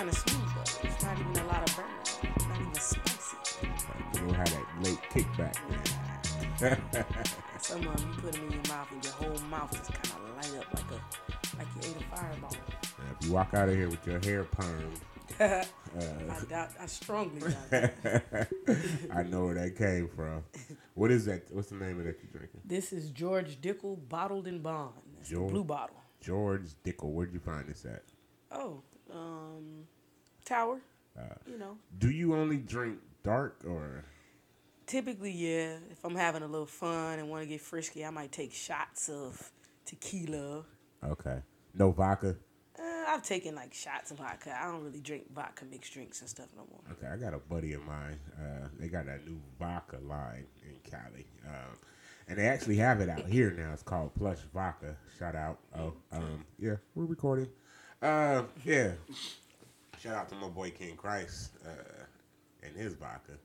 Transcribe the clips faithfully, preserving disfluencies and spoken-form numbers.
kind of smooth though. It's not even a lot of burn. Not even spicy. You don't have that late kickback, man. Some of them you put them in your mouth and your whole mouth just kind of light up like a like you ate a fireball. Now, if you walk out of here with your hair permed, uh, I doubt. I strongly doubt that. I know where that came from. What is that? What's the name of that you're drinking? This is George Dickel Bottled in Bond. That's George, the blue bottle. George Dickel. Where'd you find this at? Oh, um, Tower. Uh, you know. Do you only drink dark or? Typically, yeah. If I'm having a little fun and want to get frisky, I might take shots of tequila. Okay. No vodka? Uh, I've taken like shots of vodka. I don't really drink vodka mixed drinks and stuff no more. Okay, I got a buddy of mine. Uh, they got that new vodka line in Cali. Um, and they actually have it out here now. It's called Plush Vodka. Shout out. Oh, um, yeah, we're recording. Uh, yeah. Shout out to my boy King Christ uh, and his vodka.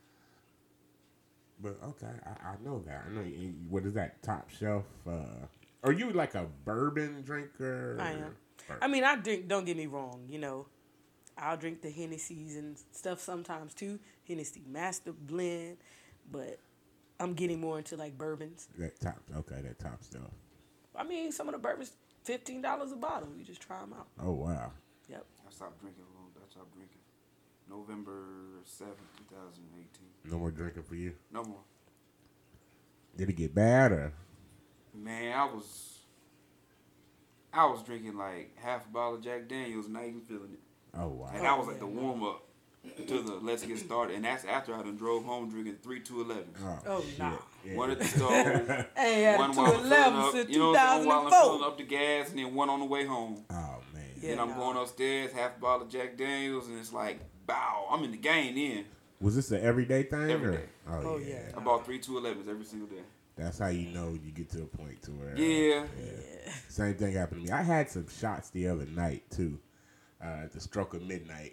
But okay, I, I know that. I know. You, what is that? Top shelf? Uh, are you like a bourbon drinker? I am. Bourbon? I mean, I drink. Don't get me wrong. You know, I'll drink the Hennessy's and stuff sometimes too. Hennessy Master Blend, but I'm getting more into like bourbons. That top. Okay, that top stuff. I mean, some of the bourbons fifteen dollars a bottle. You just try them out. Oh wow. Yep. I stopped drinking a little. I stopped drinking. November seventh, twenty eighteen. No more drinking for you? No more. Did it get bad or? Man, I was I was drinking like half a bottle of Jack Daniels, not even feeling it. Oh wow. And that was like the warm up to the let's get started. And that's after I done drove home drinking three two elevens. Oh, Oh, shit. nah. Yeah. One at the stove, Ain't had one a while I'm two filling eleven up, since you know what I'm saying, while I'm filling two thousand four. up the gas, and then one on the way home. Oh man. Yeah. Then I'm nah. going upstairs, half a bottle of Jack Daniels, and it's like, bow, I'm in the game then. Was this an everyday thing? Every or? day. Oh, Oh, yeah. yeah. I bought three two elevens every single day. That's how you know you get to a point to where. uh, Yeah. Yeah. Same thing happened to me. I had some shots the other night too, uh, at the stroke of midnight,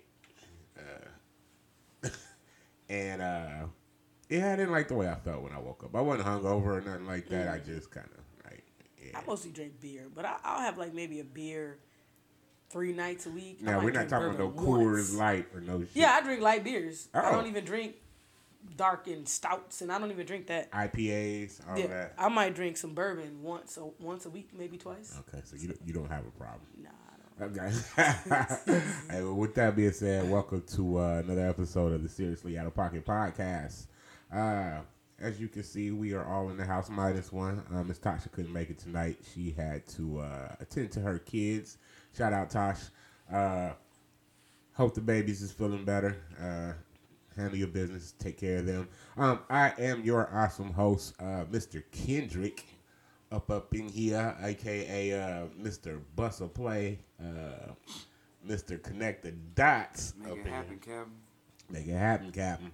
uh, and uh, yeah, I didn't like the way I felt when I woke up. I wasn't hungover or nothing like that. I just kind of like, yeah. I mostly drink beer, but I, I'll have like maybe a beer three nights a week. I Now might we're not drink talking about no bourbon Coors once. Light or no shit. Yeah, I drink light beers. I Oh. don't even drink dark and stouts, and I don't even drink that. I P As, all Yeah, that. I might drink some bourbon once a once a week, maybe twice. Okay, so you don't, you don't have a problem. Nah, I don't. Okay. Hey, well, with that being said, welcome to uh, another episode of the Seriously Out of Pocket podcast. Uh, as you can see, we are all in the house minus one. Uh, Miss Tasha couldn't make it tonight. She had to uh, attend to her kids. Shout out, Tosh. Uh, hope the babies is feeling better. Uh, handle your business. Take care of them. Um, I am your awesome host, uh, Mister Kendrick. Up up in here, a k a. Uh, Mister Bustle Play, uh, Mister Connect the Dots. Make up it in happen, Captain. here. Make it happen, Captain.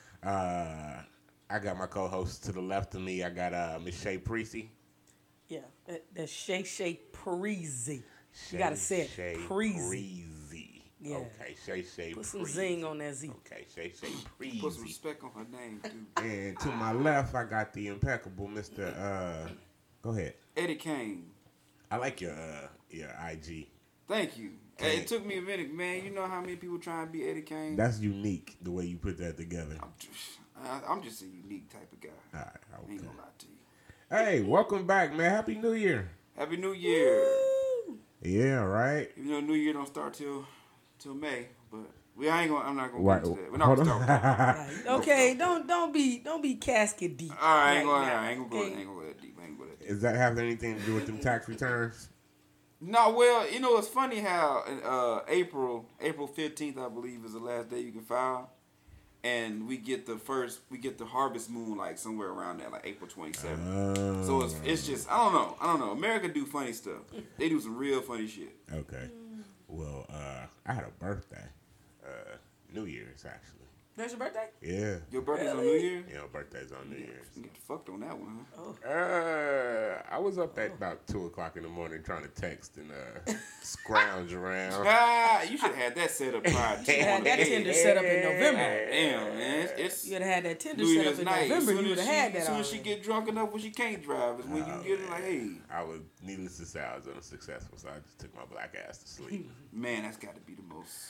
Uh, I got my co-host to the left of me. I got uh, Miss Shay Precy. Yeah, that, that's Shay Shay Parisi. You gotta say it, Shay Preezy. Preezy. Yeah. Okay, Shay Shay Put some Preezy. zing on that Z. Okay, Shay Shay Put some Preezy. respect on her name, too. And to my left, I got the impeccable Mister Uh, go ahead. Eddie Kane. I like your uh, your I G. Thank you. Kane. Hey, it took me a minute, man. You know how many people try and be Eddie Kane? That's unique the way you put that together. I'm just, I, I'm just a unique type of guy. All right, I okay. ain't gonna lie to you. Hey, welcome back, man. Happy New Year. Happy New Year. Yeah, right. Even though New Year don't start till till May, but we I ain't gonna. I'm not gonna Right. get into that. We're not Hold gonna on. start. With that. Right. Okay, don't don't be don't be casket deep. All right, I ain't right gonna. now, I ain't gonna go. I okay? ain't gonna go that deep. I ain't gonna go that deep. Does that have anything to do with them tax returns? No, well, you know it's funny how uh, April April fifteenth, I believe, is the last day you can file, and we get the first we get the harvest moon like somewhere around there, like April twenty-seventh. Oh. So it's it's just I don't know I don't know. America do funny stuff. They do some real funny shit. Okay. Well, uh, I had a birthday. Uh, New Year's, actually. That's your birthday? Yeah. Your birthday's on New Really? Year. You know, birthday's on New Year's. You get fucked on that one. Huh? Oh, Uh, I was up at about two o'clock in the morning trying to text and uh, scrounge around. Ah, you should have had that set up prior to you had that Yeah. Tinder set up in God November. damn, man, it's, it's You would have had that Tinder New set up Year's in night. November. As You soon would as have she, had that as soon as she already. get drunk enough when she can't drive is when Oh, you get it like, hey, I was, needless to say, I was unsuccessful, so I just took my black ass to sleep. man, that's got to be the most.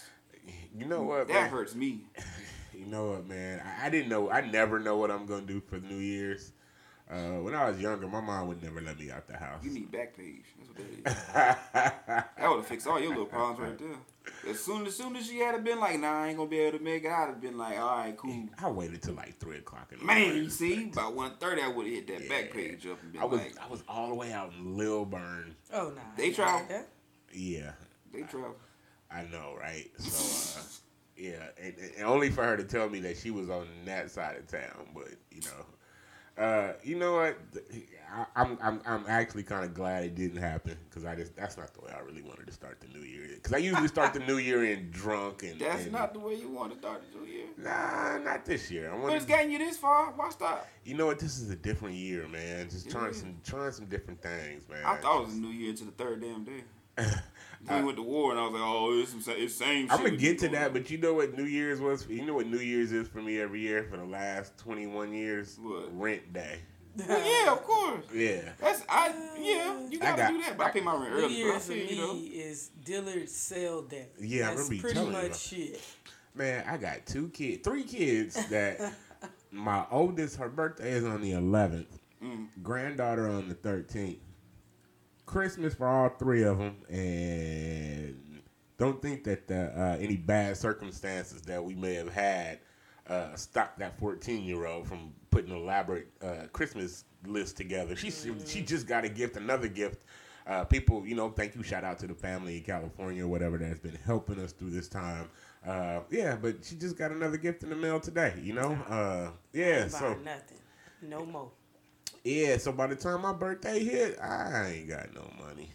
You know what, That man? hurts me. You know what, man? I, I didn't know. I never know what I'm gonna do for New Year's. Uh, when I was younger, my mom would never let me out the house. You need Backpage. That's what that is. That would have fixed all your little problems right there. As soon as soon as she had been like, nah, I ain't gonna be able to make it, I'd have been like, all right, cool. I waited till like three o'clock in the Man, morning. you see, about one thirty, I would have hit that Yeah. back page up and been I was like, I was all the way out in Lilburn. Oh, nah. They I try. like that. Yeah, they travel. I know, right? So, uh, yeah, and, and only for her to tell me that she was on that side of town. But you know, uh, you know what? I, I'm I'm I'm actually kind of glad it didn't happen because I just that's not the way I really wanted to start the new year. Because I usually start the new year in drunk and That's and, not the way you want to start the new year. Nah, not this year. I But want it's gotten you this far. Why stop? You know what? This is a different year, man. Just trying Yeah. some trying some different things, man. I thought it was a new year until the third damn day. Then I- we went to war, and I was like, "Oh, it's some, it's same." I'm shit gonna we get to doing. that, but you know what New Year's was? You know what New Year's is for me every year for the last twenty-one years? What? Rent day. Well, yeah, of course. Yeah. That's I. Yeah, you gotta got- do that. But I pay my rent New early. But I Year's for feel, you know. me is Dillard's sale day. Yeah, I That's remember you pretty telling me much about- shit. Man, I got two kids, three kids that my oldest, her birthday is on the eleventh, Mm. granddaughter on the thirteenth, Christmas for all three of them, and don't think that the, uh, any bad circumstances that we may have had uh, stopped that fourteen-year-old from putting an elaborate uh, Christmas list together. She Mm. she just got a gift, another gift. Uh, people, you know, thank you, shout out to the family in California or whatever that has been helping us through this time. Uh, yeah, but she just got another gift in the mail today, you know? Uh, yeah, Buy so, nothing. No more. yeah, so by the time my birthday hit, I ain't got no money.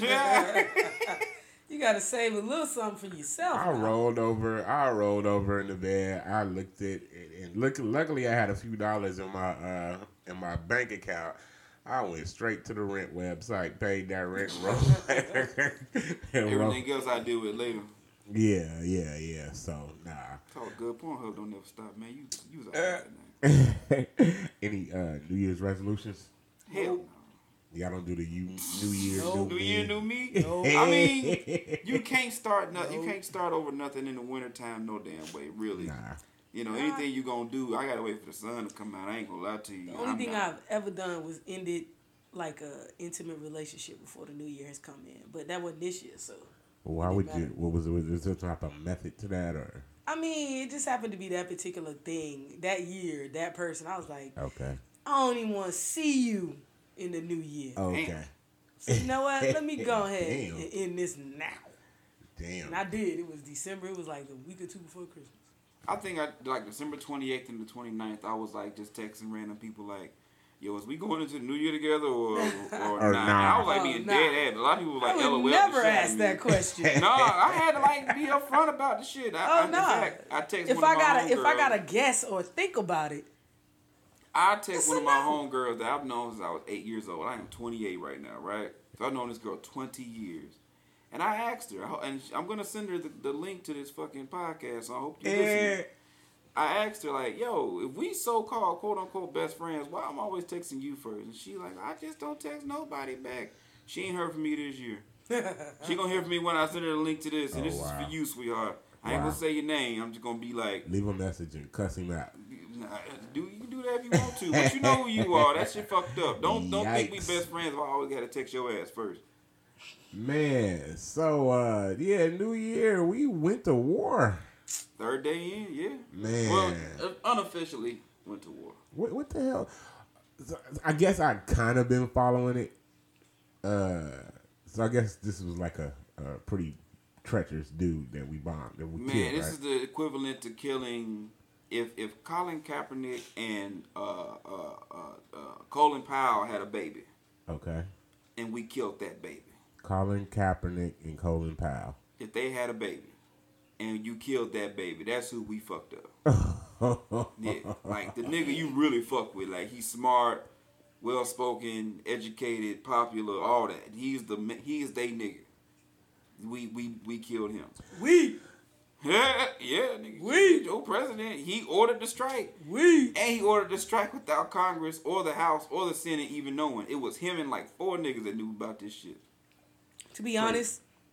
You gotta save a little something for yourself. I now. rolled over, I rolled over in the bed, I looked at it, and look, luckily I had a few dollars in my, uh, in my bank account. I went straight to the rent website, paid that rent, roll. and roll. Everything else I deal with later. Yeah, yeah, yeah. So nah. Talk good. Pornhub don't never stop, man. You you was out there, man. Any uh, New Year's resolutions? Hell no. Y'all don't do the you, New Year, No. New New Me? year, new me. No. I mean, you can't start nothing. You No. can't start over nothing in the wintertime, no damn way, really. Nah. You know, anything you gonna do, I gotta wait for the sun to come out. I ain't gonna lie to you. The only I'm thing not- I've ever done was ended like a intimate relationship before the new year has come in, but that wasn't this year. So Why It would didn't you? matter. What was it? Was there some type of method to that, or I mean, it just happened to be that particular thing that year, that person. I was like, okay? I don't even want to see you in the new year. Okay. So you know what? Let me go ahead Damn. and end this now. Damn. And I did. It was December. It was like a week or two before Christmas. I think I like December twenty-eighth and the twenty-ninth, I was like just texting random people like, yo, is we going into the new year together or, or, Or nah? nah. I was like Oh, being nah. dead ass. A lot of people were like, I would LOL. the never shit out of ask me. that question. No, I had to like be upfront about the shit. I, I, Oh in no! fact, I text If one I of my gotta, if I homegirls- gotta guess or think about it, I text It's one a of my no. homegirls that I've known since I was eight years old. I am twenty-eight right now, right? So I've known this girl twenty years. And I asked her, I ho- and I'm going to send her the, the link to this fucking podcast, so I hope you Eh, listen. I asked her, like, yo, if we so-called, quote-unquote, best friends, why I'm always texting you first? And she like, I just don't text nobody back. She ain't heard from me this year. She gonna hear from me when I send her the link to this, and Oh, this wow. is for you, sweetheart. I ain't Wow. gonna say your name. I'm just gonna be like, leave a message and cuss him out. Nah, do you can do that if you want to, but you know who you are. That shit fucked up. Don't don't think we Yikes. best friends. If I always gotta text your ass first. Man, so uh, yeah, New Year, we went to war. Third day in, yeah. Man, Well, uh, unofficially went to war. what what the hell? So, I guess I kind of been following it. Uh, so I guess this was like a, a pretty treacherous dude that we bombed, that we Man, killed, this right? is the equivalent to killing if if Colin Kaepernick and uh, uh, uh, uh, Colin Powell had a baby, Okay. and we killed that baby. Colin Kaepernick and Colin Powell. If they had a baby, and you killed that baby, that's who we fucked up. Yeah, like the nigga you really fuck with. Like he's smart, well spoken, educated, popular, all that. He's the he is they nigga. We we we killed him. we, Yeah, yeah, nigga. We- Joe President, he ordered the strike. we. And he ordered the strike without Congress or the House or the Senate even knowing. It was him and like four niggas that knew about this shit. To be honest,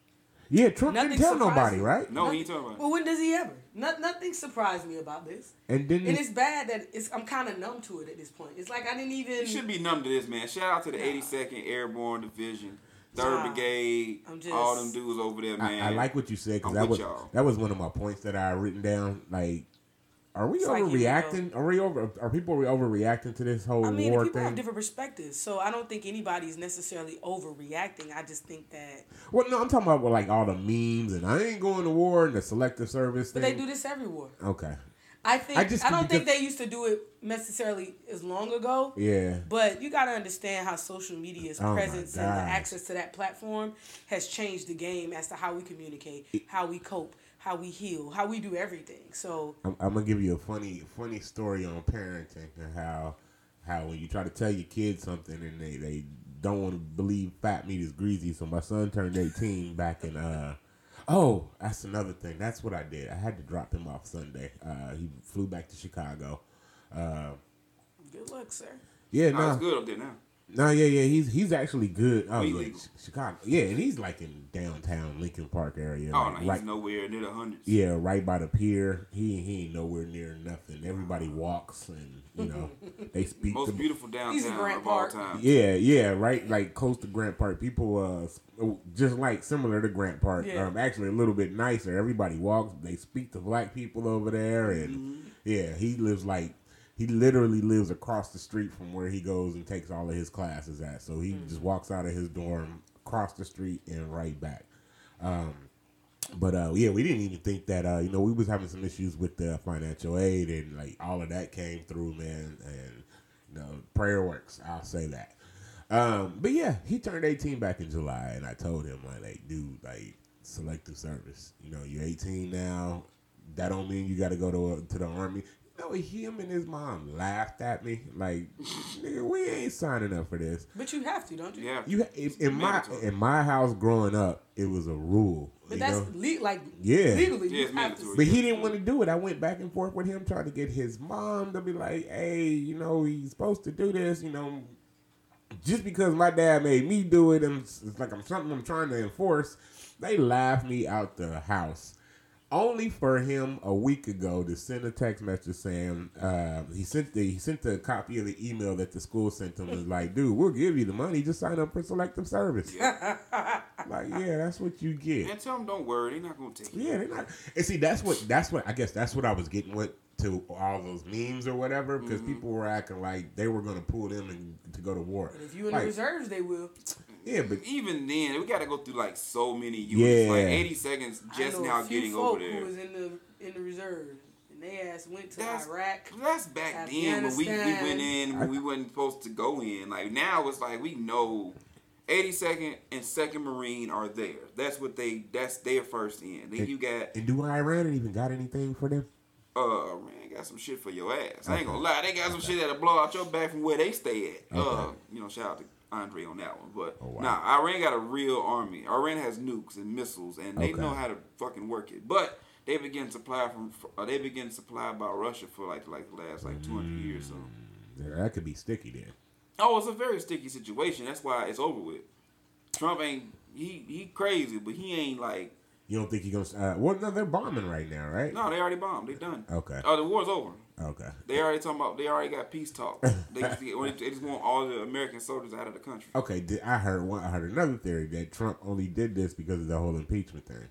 Yeah, Trump Nothing didn't tell surprised nobody, me. right? No, Nothing- he ain't talking about it. Well, when does he ever? No, nothing surprised me about this. And then And it's bad that it's. I'm kind of numb to it at this point. It's like I didn't even. You should be numb to this, man. Shout out to the Nah. eighty-second Airborne Division, third Nah. Brigade, I'm just- all them dudes over there, man. I, I like what you said because I'm that with was y'all. that was one of my points that I written down. Like, are we It's like, you overreacting? Are we over? Are people overreacting to this whole I mean, war people thing? have different perspectives, so I don't think anybody's necessarily overreacting. I just think that. Well, no, I'm talking about like all the memes and I ain't going to war and the selective service But thing. they do this every war. Okay. I think. I I, just- don't think because- they used to do it necessarily as long ago. Yeah. But you got to understand how social media's Oh my presence and the gosh. access to that platform has changed the game as to how we communicate, how we cope, how we heal, how we do everything. So I'm, I'm gonna give you a funny, funny story on parenting and how, how when you try to tell your kids something and they, they don't want to believe fat meat is greasy. So my son turned eighteen back in. Uh, oh, that's another thing. That's what I did. I had to drop him off Sunday. Uh, he flew back to Chicago. Uh, good luck, sir. yeah, No, no, it's good up there now. no, yeah, yeah. He's he's actually good. Oh We yeah, legal. Ch- Chicago. Yeah, and he's like in downtown Lincoln Park area. Oh, like, no, he's right, nowhere near the hundreds. Yeah, right by the pier. He he ain't nowhere near nothing. Everybody walks and you know they speak. Most the, beautiful He's in downtown Grant of all Park. time. Yeah, yeah, right, like close to Grant Park. People, uh, s- just like similar to Grant Park. Yeah. Um, actually a little bit nicer. Everybody walks. They speak to black people over there, and Mm-hmm. yeah, he lives like he literally lives across the street from where he goes and takes all of his classes at. So he just walks out of his dorm, across the street, and right back. Um, But uh, yeah, we didn't even think that. Uh, you know, we was having some issues with the financial aid, and like all of that came through, man. And you know, prayer works. I'll say that. Um, but yeah, he turned eighteen back in July, and I told him like, like, dude, like selective service. You know, you're eighteen now. That don't mean you got to go to to the army. You know, him and his mom laughed at me like, nigga, we ain't signing up for this. But you have to, don't you? Yeah. You in, in my mandatory. in my house growing up, it was a rule. But you that's know? le- like Yeah. legally Yeah, you it's have mandatory. to. But he didn't want to do it. I went back and forth with him trying to get his mom to be like, hey, you know, he's supposed to do this, you know. Just because my dad made me do it and it's it's like I'm something I'm trying to enforce, they laughed me out the house. Only for him a week ago to send a text message saying uh, he sent the he sent the copy of the email that the school sent him and was like, dude, we'll give you the money, just sign up for selective service. Like, yeah, that's what you get. And tell them don't worry, they're not gonna take it. Yeah, they're not. And see, that's what that's what I guess that's what I was getting with to all those memes or whatever, because Mm-hmm. people were acting like they were gonna pull them and to go to war. And if you in Like, the reserves, they will. yeah, but Even then, we gotta go through like so many units, like Yeah. eighty seconds just I know now a few getting folk over there. who was in the in the reserves, and they ass went to That's- Iraq. That's back then when we, we Afghanistan. went in when we wasn't supposed to go in. Like now it's like we know eighty-second and second Marine are there. That's what they that's their first in. Then you got and do Iran even got anything for them? uh man got some shit for your ass. I ain't Okay. gonna lie, they got some shit that'll blow out your back from where they stay at. Uh Okay. you know, shout out to Andre on that one. But Oh, wow. nah, Iran got a real army. Iran has nukes and missiles and they Okay. know how to fucking work it. But they begin supply from uh, they begin supplied by Russia for like like the last like two hundred years. So Yeah, that could be sticky then. oh, it's a very sticky situation. That's why it's over with. Trump ain't he he crazy, but he ain't like You don't think he gonna? Uh, well, no, they're bombing right now, right? no. They already bombed. They done. Okay. Oh, the war's over. Okay. They already talking about. They already got peace talk. They just, they just want all the American soldiers out of the country. Okay. Did, I heard one. I heard another theory that Trump only did this because of the whole impeachment thing.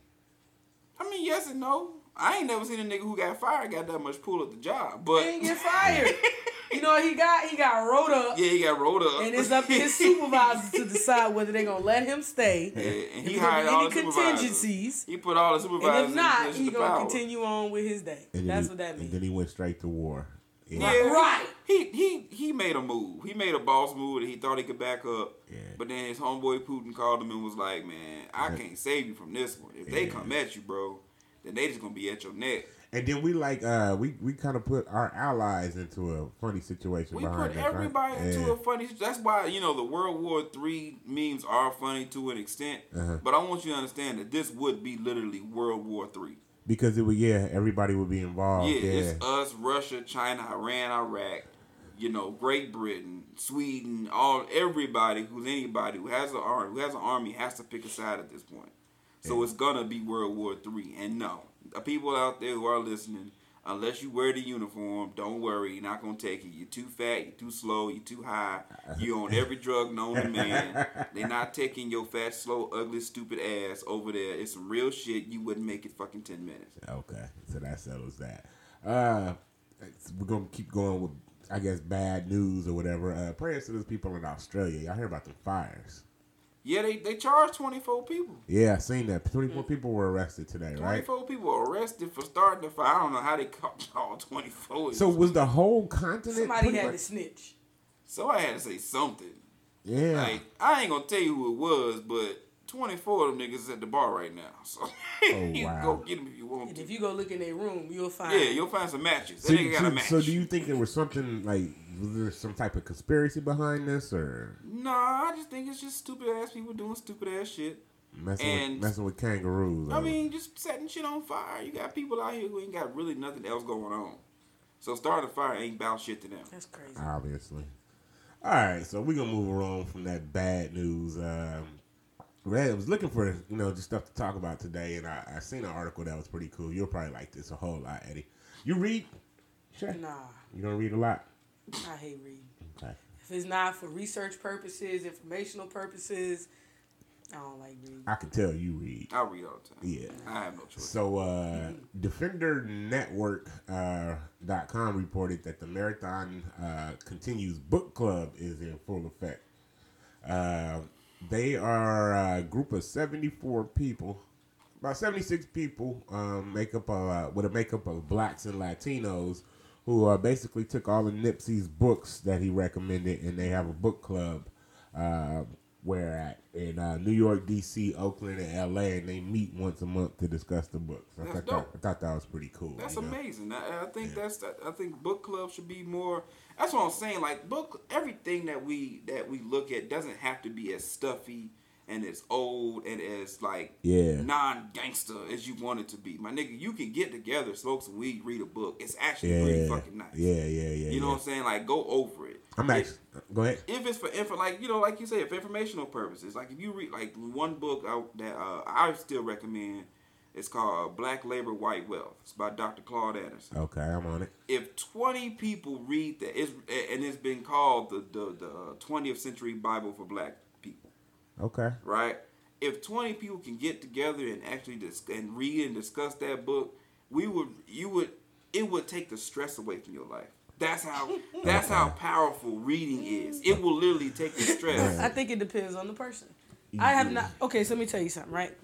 I mean, yes and no. I ain't never seen a nigga who got fired got that much pull at the job. He But ain't get fired. You know what he got? He got rolled up. yeah, he got rolled up. And it's up to his supervisors to decide whether they're gonna let him stay. Yeah, and If he there's gonna hired be all any the supervisors. contingencies. He put all the supervisors And if not, in position he of gonna power. continue on with his day. And then That's he- what that And means. then he went straight to war. Yeah. Yeah, Right. He he he made a move. He made a boss move that he thought he could back up. Yeah. But then his homeboy Putin called him and was like, "Man, I can't save you from this one. If they Yeah. come at you, bro, then they just gonna be at your neck." And then we like uh we, we kind of put our allies into a funny situation We behind put that, right? everybody into Yeah. a funny. That's why you know the World War Three memes are funny to an extent. Uh-huh. But I want you to understand that this would be literally World War Three. Because it would yeah everybody would be involved. Yeah, Yeah. it's us, Russia, China, Iran, Iraq. You know, Great Britain, Sweden, all everybody who's anybody who has an army, who has an army has to pick a side at this point. So Yeah. it's gonna be World War Three. And no, the people out there who are listening, unless you wear the uniform, don't worry, you're not gonna take it. You're too fat, you're too slow, you're too high. You on every drug known to man. They're not taking your fat, slow, ugly, stupid ass over there. It's some real shit. You wouldn't make it fucking ten minutes. Okay, so that settles that. Uh, we're gonna keep going with, I guess, bad news or whatever. Uh, prayers to those people in Australia. Y'all hear about the fires? Yeah, they, they charged twenty-four people. Yeah, I seen that. twenty-four people were arrested today, right? twenty-four people arrested for starting the fire. I don't know how they caught all twenty-four. So was the whole continent? Somebody pretty had much- to snitch. Somebody had to say something. Yeah. Like, I ain't gonna tell you who it was, but twenty-four of them niggas is at the bar right now. So you wow. go get them if you want And to. if you go look in their room, you'll find. Yeah, you'll find some matches. That So, nigga got a so, match. so do you think there was something like, was there some type of conspiracy behind this, or Nah, I just think it's just stupid ass people doing stupid ass shit. messing And- with, messing with kangaroos? I or- mean, just setting shit on fire. You got people out here who ain't got really nothing else going on. So starting a fire ain't about shit to them. That's crazy. obviously. All right, so we're gonna move on from that bad news. Um, Red, I was looking for you know just stuff to talk about today, and I, I seen an article that was pretty cool. You'll probably like this a whole lot, Eddie. You read? Sure. Nah, You don't read a lot. I hate reading. Okay. If it's not for research purposes, informational purposes, I don't like reading. I can tell you read. I read all the time. Yeah. I have no choice. So, uh, Defender Network uh, dot com reported that the Marathon uh, Continues book club is in full effect. Uh, they are a group of seventy-four people, about seventy-six people, um, make up a, with a makeup of blacks and Latinos, who uh, basically took all of Nipsey's books that he recommended, and they have a book club. Uh, where at in uh, New York, D C, Oakland, and L A, and they meet once a month to discuss the books. I That's thought dope. that, I thought that was pretty cool. That's you know? amazing. I, I think Yeah. that's I think book club should be more. That's what I'm saying. Like book, everything that we that we look at doesn't have to be as stuffy and as old and as like Yeah. non-gangster as you want it to be. My nigga, you can get together, smoke some weed, read a book. It's actually Yeah, pretty fucking nice. yeah, yeah, yeah. You know yeah. what I'm saying? Like go over it. I'm If- actually. Go ahead. If it's for info, like you know, like you say, for informational purposes, like if you read like one book out that uh, I still recommend, it's called Black Labor, White Wealth. It's by Doctor Claude Anderson. Okay, I'm on it. If twenty people read that, it's, and it's been called the the the twentieth century Bible for Black people, Okay. right? If twenty people can get together and actually dis- and read and discuss that book, we would you would it would take the stress away from your life. That's how that's how powerful reading is. It will literally take the stress. I think it depends on the person. I have not. Okay, so let me tell you something, right?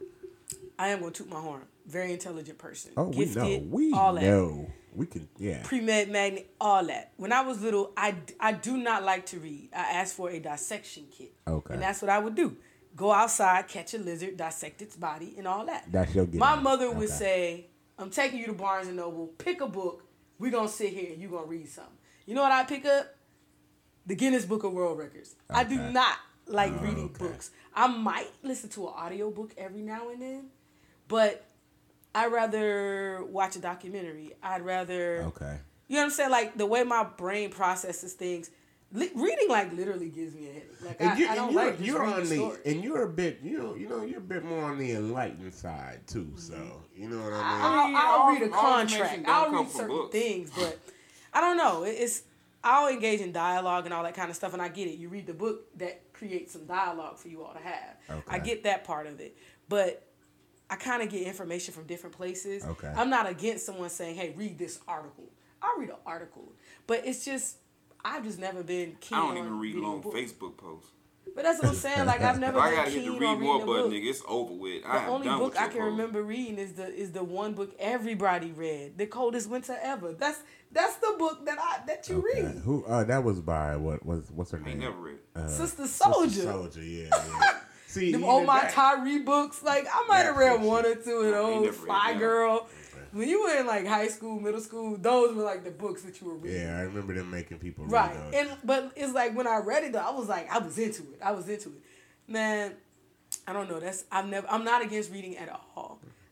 I am going to toot my horn. Very intelligent person. Oh, we Gifted, know. We all that. know. We can. Yeah. Pre-med, magnet, all that. When I was little, I, I do not like to read. I asked for a dissection kit. Okay. And that's what I would do. Go outside, catch a lizard, dissect its body, and all that. That's your gift. My mother would Okay. say, I'm taking you to Barnes and Noble, pick a book, we're going to sit here and you're going to read something. You know what I pick up? The Guinness Book of World Records. I do Okay. not like Oh, reading okay. books. I might listen to an audiobook every now and then, but I'd rather watch a documentary. I'd rather, Okay. you know what I'm saying? Like the way my brain processes things, li- reading like literally gives me a headache. Like And, I, you, I and don't you're, like just you're reading on the stories. and you're a bit you know you know you're a bit more on the enlightened side too. So you know what I mean. I'll, mean, I'll all- read a all information contract. don't I'll come read from certain books. things, but I don't know. It- It's I'll engage in dialogue and all that kind of stuff, and I get it. You read the book that creates some dialogue for you all to have. I Okay. get that part of it, but I kind of get information from different places. Okay. I'm not against someone saying, "Hey, read this article." I'll read an article, but it's just I've just never been keen I on don't even read reading a long book. Facebook posts. But that's what I'm saying. Like I've never If I been gotta keen hit the on read reading more a button, book. nigga, it's over with. I The am only done book with I your can post. remember reading is the is the one book everybody read, The Coldest Winter Ever. That's that's the book that I that you Okay. read. Who? Uh, that was by what was what's her I name? ain't never read. Uh, Sister Soldier. Soldier. Yeah. yeah. See, Them even old my that- Tyree books, like I might have That read fiction. one or two of I ain't those. never read Fly that. Girl. When you were in like high school, middle school, those were like the books that you were reading. Yeah, I remember them making people read Right. those. And but it's like when I read it though, I was like, I was into it. I was into it. Man, I don't know. That's I've never I'm not against reading at all.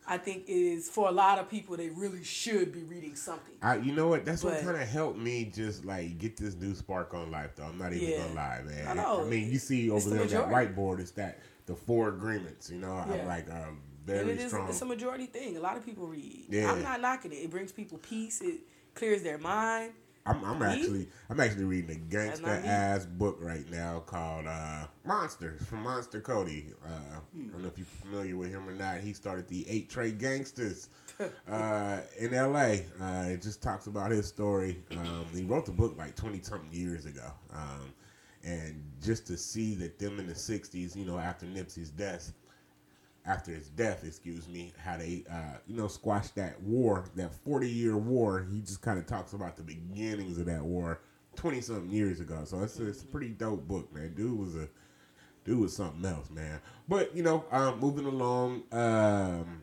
I think is for a lot of people they really should be reading something. I, you know what? That's But- what kind of helped me just like get this new spark on life. Though I'm not even Yeah. gonna lie, man. I know. I mean, you see It's over the there on that majority. whiteboard, it's that the four agreements. You know, Yeah. I'm like um, And very it is strong. it's a majority thing. A lot of people read. Yeah. I'm not knocking it. It brings people peace. It clears their mind. I'm, I'm Me? actually I'm actually reading a That's gangsta not me. ass book right now called uh, Monsters from Monster Cody. Uh, I don't know if you're familiar with him or not. He started the Eight Trade Gangsters uh, in L A. Uh, it just talks about his story. Um, he wrote the book like twenty something years ago, um, and just to see that them in the sixties, you know, after Nipsey's death. After his death, excuse me, how they, uh, you know, squashed that war, that forty-year war. He just kind of talks about the beginnings of that war twenty-something years ago. So it's, it's a pretty dope book, man. Dude was a, dude was something else, man. But, you know, um, moving along, um,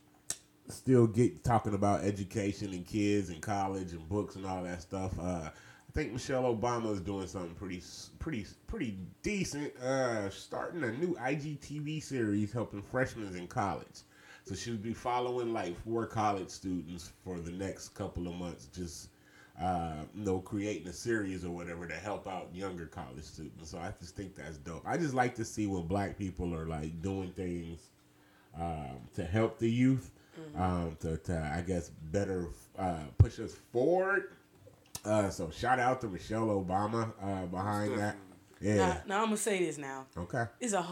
still get talking about education and kids and college and books and all that stuff. Uh, I think Michelle Obama is doing something pretty, pretty, pretty decent. Uh, starting a new I G T V series helping freshmen in college. So she'll be following like four college students for the next couple of months, just uh, you know, creating a series or whatever to help out younger college students. So I just think that's dope. I just like to see when black people are like doing things um, to help the youth, mm-hmm. um, to, to I guess better uh, push us forward. Uh, so shout out to Michelle Obama uh, behind that. Yeah. Now, now I'm gonna say this now. Okay. There's a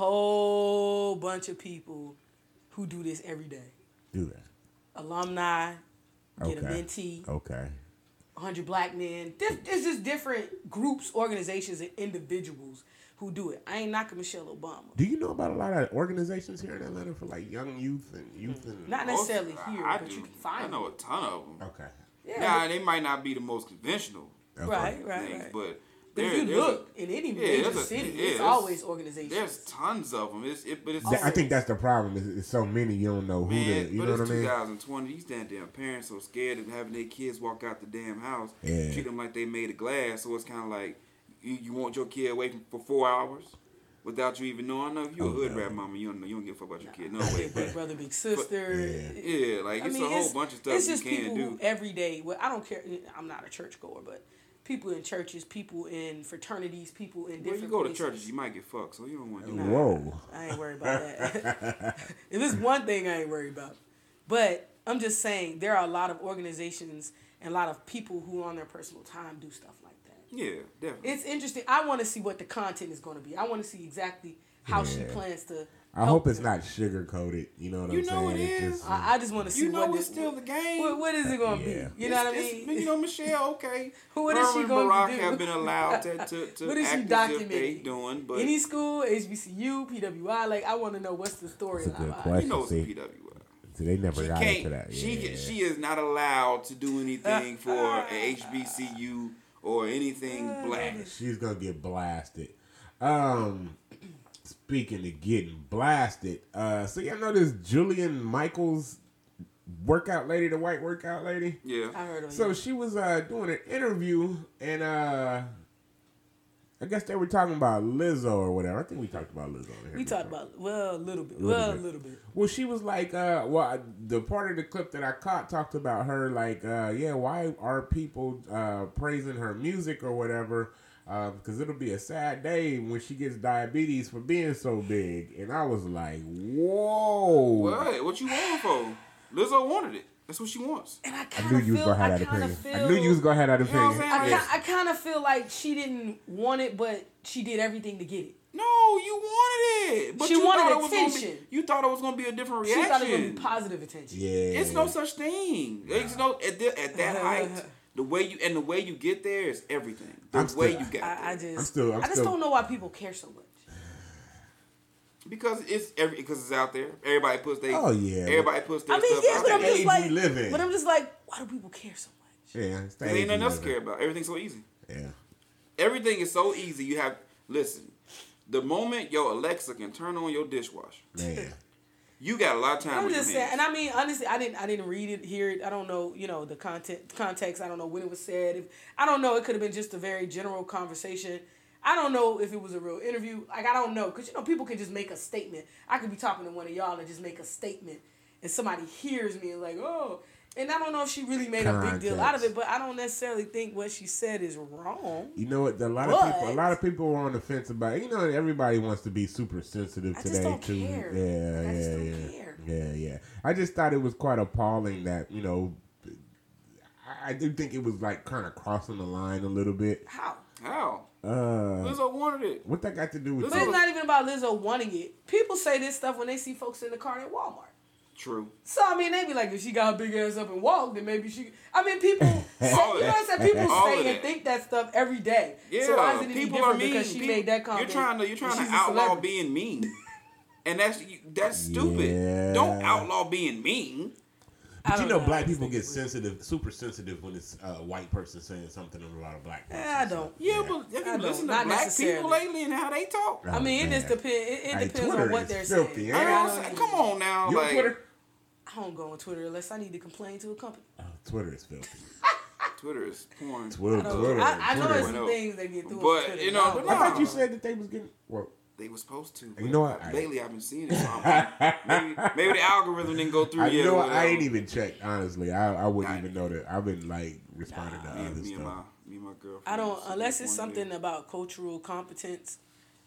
whole bunch of people who do this every day. Do that. Alumni, get Okay. a mentee, Okay. one hundred black men. This, this is different groups, organizations, and individuals who do it. I ain't knocking Michelle Obama. Do you know about a lot of organizations here in Atlanta for like young youth and youth and Not necessarily Most- here, I but do. you can find I know them. a ton of them. Okay. Yeah, Nah, they might not be the most conventional Okay. right, right, things, right. but But if there- you there's a- look in any yeah, major there's a- city, yeah, it's there's- always organizations. There's tons of them. It's it, but it's That- I think that's the problem. Is it's so many you don't know who man, to. You but know it's what I mean? twenty twenty. These damn damn parents so scared of having their kids walk out the damn house, Yeah. treat them like they made of glass. So it's kind of like you, you want your kid away from, for four hours without you even knowing. I know if you're Oh, a hood no. rat mama, you don't know, you don't give a fuck about your kid. No way. Big brother, big sister. Yeah. Yeah, like I it's mean, a whole bunch of stuff it's you just can't people do. who every day. Well, I don't care. I'm not a church goer, but people in churches, people in fraternities, people in When different. you go to places. churches, you might get fucked, so you don't want to do Nah, that. Whoa. I ain't worried about that. If it's one thing, I ain't worried about. But I'm just saying there are a lot of organizations and a lot of people who on their personal time do stuff like that. Yeah, definitely. It's interesting. I want to see what the content is going to be. I want to see exactly how she Yeah. plans to. I help hope it's them. not sugar coated. You know what You I'm know saying? it It's is. just, I, I just want to see You know what it's this, still the game. What, what is it going to Yeah. be? You know what I It's- it's- mean? You know, Michelle, okay. What Her is she and going Barack to do? have been allowed to, to, to What is she act as if documenting? they doing, but Any school, H B C U, P W I, like I want to know what's the story. That's a good about it. question. you know it's a See, P W I. see, they never She got can't. into that. She Yeah. she is not allowed to do anything for a H B C U or anything black. She's gonna get blasted. Um, speaking of getting blasted, uh, so y'all know this Julian Michaels workout lady, the white workout lady. Yeah. I heard of So you. she was uh doing an interview, and uh, I guess they were talking about Lizzo or whatever. I think we talked about Lizzo. in here We talked before. about well a little bit, Little well bit. a little bit. Well, she was like, uh, well, I- the part of the clip that I caught talked about her, like, uh, yeah, why are people uh, praising her music or whatever? Because it'll be a sad day when she gets diabetes for being so big. And I was like, whoa. What? What you want for? Lizzo wanted it. That's what she wants. And I I kind knew of you was feel, gonna have I that kind of opinion. feel, I knew you was gonna have that You know what I'm opinion. saying? I, Yeah. ki- I kind of feel like she didn't want it, but she did everything to get it. No, you wanted it. But She you wanted thought it was gonna attention. be, you thought it was gonna be a different She reaction. thought it was gonna be positive attention. Yeah. It's no such thing. It's no at, the, at that height. The way you and the way you get there is everything. The I'm way still- you get there. I, I just, I'm still- I'm I just still- don't know why people care so much. because it's every because it's out there. Everybody puts their Oh, yeah. Everybody puts their I mean, stuff yeah, out but I'm there. age just we like, live in. but I'm just like, why do people care so much? Yeah, it's the There ain't age nothing we else to live care in. about. Everything's so easy. Yeah. Everything is so easy. You have listen. The moment your Alexa can turn on your dishwasher, Man. you got a lot of time. I'm on your just saying, hands. and I mean, honestly, I didn't, I didn't read it, hear it. I don't know, you know, the content, context. I don't know when it was said. If I don't know, it could have been just a very general conversation. I don't know if it was a real interview. Like I don't know, cause you know, people can just make a statement. I could be talking to one of y'all and just make a statement, and somebody hears me and like, oh, and I don't know if she really made a big deal out of it, but I don't necessarily think what she said is wrong. You know what? A lot but, of people, a lot of people are on the fence about it. You know, everybody wants to be super sensitive I today just don't too. care. Yeah, I yeah, just don't yeah, care. yeah, yeah. I just thought it was quite appalling that you know. I, I do think it was like kind of crossing the line a little bit. How? How? Uh, Lizzo wanted it. what that got to do with? But it's not even about Lizzo wanting it. People say this stuff when they see folks in the car at Walmart. True. So, I mean, they be like, if she got her big ass up and walk, then maybe she... I mean, people... say, you know what I'm saying? People All say of and that. think that stuff every day. Yeah, so why is it any people different are mean. because she People- made that comment? You're trying to you're trying and to she's a outlaw celebrity? being mean, and that's that's stupid. Yeah. Don't outlaw being mean. I But you don't know, know. black I just people think get it's weird. sensitive, super sensitive when it's a white person saying something to a lot of black people. I don't. Yeah, but have I you don't. listened to Not black necessarily. people lately and how they talk? I mean, it just man. depends. It, it Hey, depends Twitter on what is they're filthy, saying. ain't You know I what I'm don't saying? even- Come on now, You on like Twitter? I don't go on Twitter unless I need to complain to a company. Oh, Twitter is filthy. Twitter is porn. Twitter, I, don't, Twitter, I, I know Twitter. there's Twitter. some things that get through But, on Twitter. you know, I but don't I no. thought you said that they was getting. Well, They were supposed to. You know what? I- Lately, I've been seeing it. So I'm, maybe, maybe the algorithm didn't go through I, yet. you know or what? I whatever. ain't even checked. Honestly, I, I wouldn't I- even know that. I've been like responding to Me, other me and my stuff. me and my girlfriend. I don't was unless sitting it's one day. something about cultural competence.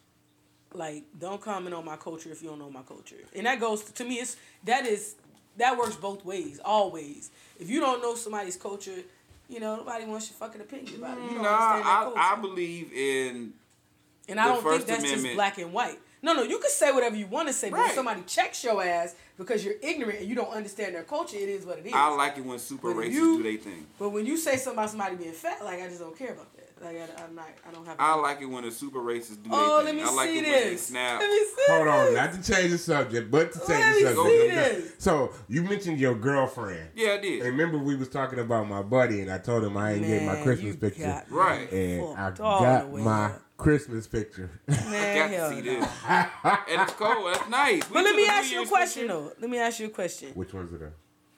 Like, don't comment on my culture if you don't know my culture, and that goes to me. It's that is that works both ways, always. If you don't know somebody's culture, you know nobody wants your fucking opinion about it. You don't Nah, understand their I, culture, I believe in and I the don't think First that's Amendment- just black and white. No, no, you can say whatever you want to say, but Right. if somebody checks your ass because you're ignorant and you don't understand their culture, it is what it is. I like it when super But if racists you- do their thing. But when you say something about somebody being fat, like I just don't care about that. Like I, I'm not, I don't have. I like it when the super racists do Oh, their let thing. me I like see it when they this. snap. Let me see Hold on, this. not to change the subject, but to change Let the me subject. see Okay. this. So you mentioned your girlfriend. Yeah, I did. And remember we was talking about my buddy, and I told him I ain't get my Man, Christmas you picture. got me Right. And I fucked all got the way my up. Christmas picture. I Man, got hell to see no. this. And it's cold. That's nice. We But let took me a New ask you a Year's question picture. though. Let me ask you a question. Which one's it?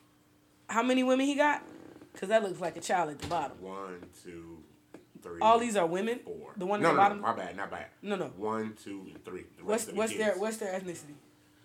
How many women he got? Cause that looks like a child at the bottom. One, two, three. All these are women. four. The one no, at the no, bottom. No, my bad, not bad. No, no. One, two, and three. The What's rest of the what's their kids. what's their ethnicity?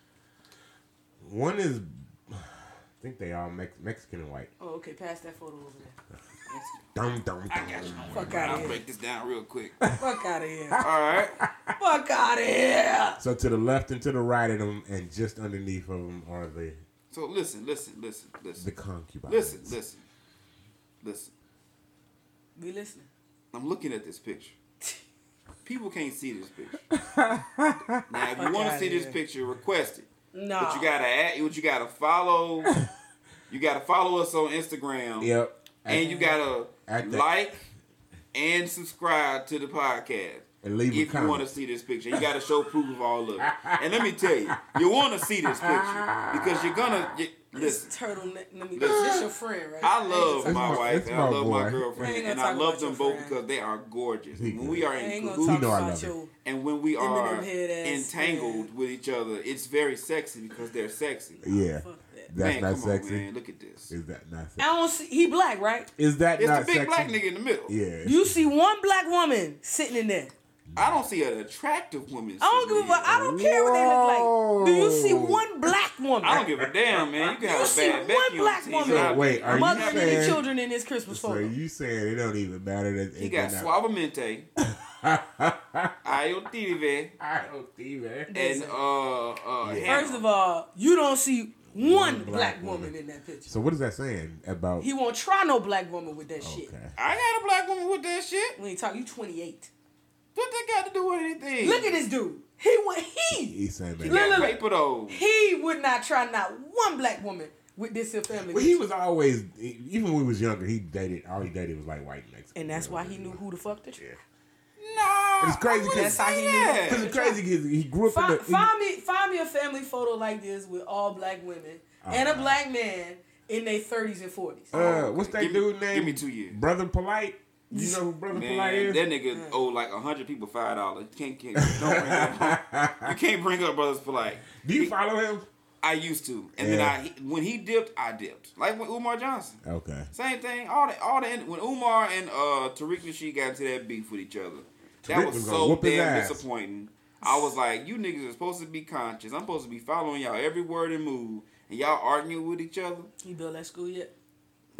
One is, I think they all Mex- Mexican and white. Oh, okay. Pass that photo over there. Dum dum dum. I got you. Fuck out I'll of here. break this down real quick. Fuck out of here. All right. Fuck out of here. So to the left and to the right of them, and just underneath of them are the So listen, listen, listen, listen. the concubines. Listen, listen, listen. Be listening. I'm looking at this picture. People can't see this picture. Now, if you Fuck want to outta see this here. picture, request it. No. But you gotta add, what you gotta follow. You gotta follow us on Instagram. Yep. And you gotta At the- like and subscribe to the podcast. And leave a if you want to comment. see this picture, you got to show proof of all of it. And let me tell you, you want to see this picture because you're gonna you, This listen. turtleneck. Let me. Listen. This your friend, right? I ain't love gonna my talk- my- wife it's and my I love my boy. I girlfriend, ain't gonna and I talk love about them your both friend. because they are gorgeous. He When we are I in ain't gonna cahoots talk know I about love it. your. and when we are Eminem head ass entangled friend. with each other, it's very sexy because they're sexy. Yeah. Fuck that. That's man, not come sexy. on, man. Look at this. Is that not I sexy? don't see. He black, right? Is that It's not the big sexy? black nigga in the middle. Yeah. You see one black woman sitting in there. I don't see an attractive woman. I don't give a sitting fuck. I here. don't care what they look like. Do you see Whoa. one black woman? I don't give a damn, man. You can have You a see bad one Becky black on T V. woman. So wait, are Mother you and any saying? children in this Christmas So photo. you saying it don't even matter that He it got not- Suavemente, Ayo Tive, I don't see that. and uh, uh, Yeah. First of all, you don't see one, black black, woman. woman. in that picture. So what is that saying about? He won't try no black woman with that shit. Okay. I got a black woman with that shit. When you talk, you twenty-eight. What that got to do with anything? Look at this dude. He would he He's saying He that. Look, got look, paper though. he would not try not one black woman with this here family. Well, he was always, even when he was younger, he dated, all he dated was like white Mexican. and that's why he knew who the fuck to try. Yeah. No, It's crazy I wouldn't 'cause- That's how he say knew. that. Because it's crazy because he grew up Find, in the. find me, find me a family photo like this with all black women and a Uh-huh. black man in their thirties and forties. Uh, what's that Give me- dude name? give me two years. Brother Polite. You know who Brother Polite Man, is? that nigga owe like a hundred people five dollars. Can't, can't, don't bring up. You can't bring up brothers polite. Do you follow him? I used to, and Yeah. then I when he dipped, I dipped. Like with Umar Johnson, Okay. same thing. All the all the when Umar and uh Tariq Nasheed got into that beef with each other, that Tariq was was gonna so whoop his damn ass. disappointing. I was like, you niggas are supposed to be conscious. I'm supposed to be following y'all every word and move, and y'all arguing with each other. You built that school yet? Oh,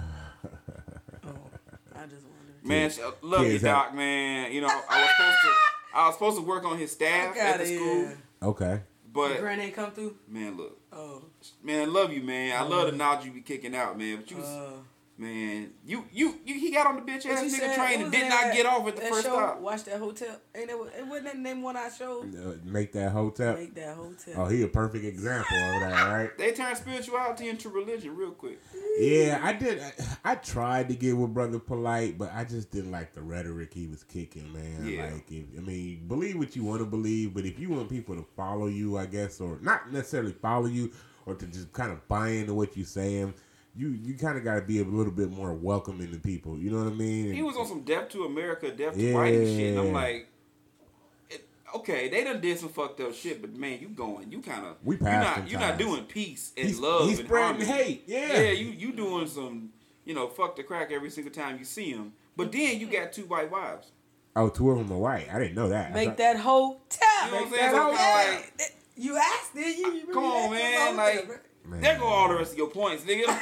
I just wondered. Man, Yeah. love Yeah, you, exactly. Doc. Man, you know I was supposed to. I was supposed to work on his staff at the school, Okay. But but Grant ain't come through. man, look, Oh, man, love you, man. I Uh. love the knowledge you be kicking out, man. But you, was, uh, man, you, you, you, he got on the bitch what ass you nigga said? train What and was did that- not get off at the that first show? stop. Watch that hotel. Ain't it? It wasn't that the name of one I showed. Uh, make that hotel. Make that hotel. Oh, he a perfect example of that, right? They turned spirituality into religion real quick. Yeah, I did. I, I tried to get with Brother Polite, but I just didn't like the rhetoric he was kicking, man. Yeah. Like, if, I mean, believe what you want to believe, but if you want people to follow you, I guess, or not necessarily follow you, or to just kind of buy into what you're saying, you you kind of got to be a little bit more welcoming to people. You know what I mean? He was on some deaf to America, deaf to Yeah. whiting shit, and I'm like, it, okay, they done did some fucked up shit, but man, you going, you kind of, We you're passed not, them you're not times. doing peace and He's, love he's and spreading harmony. hate. Yeah. Yeah, you you doing some, you know, fuck the crack every single time you see him. But then you got two white wives. Oh, two of them are white. I didn't know that. I Make thought- that hotel. You know what I'm Make saying? that So it's kinda hotel. like- You asked, did you? you really Come on, asked man, about like- that, bro. Man. There go all the rest of your points, nigga.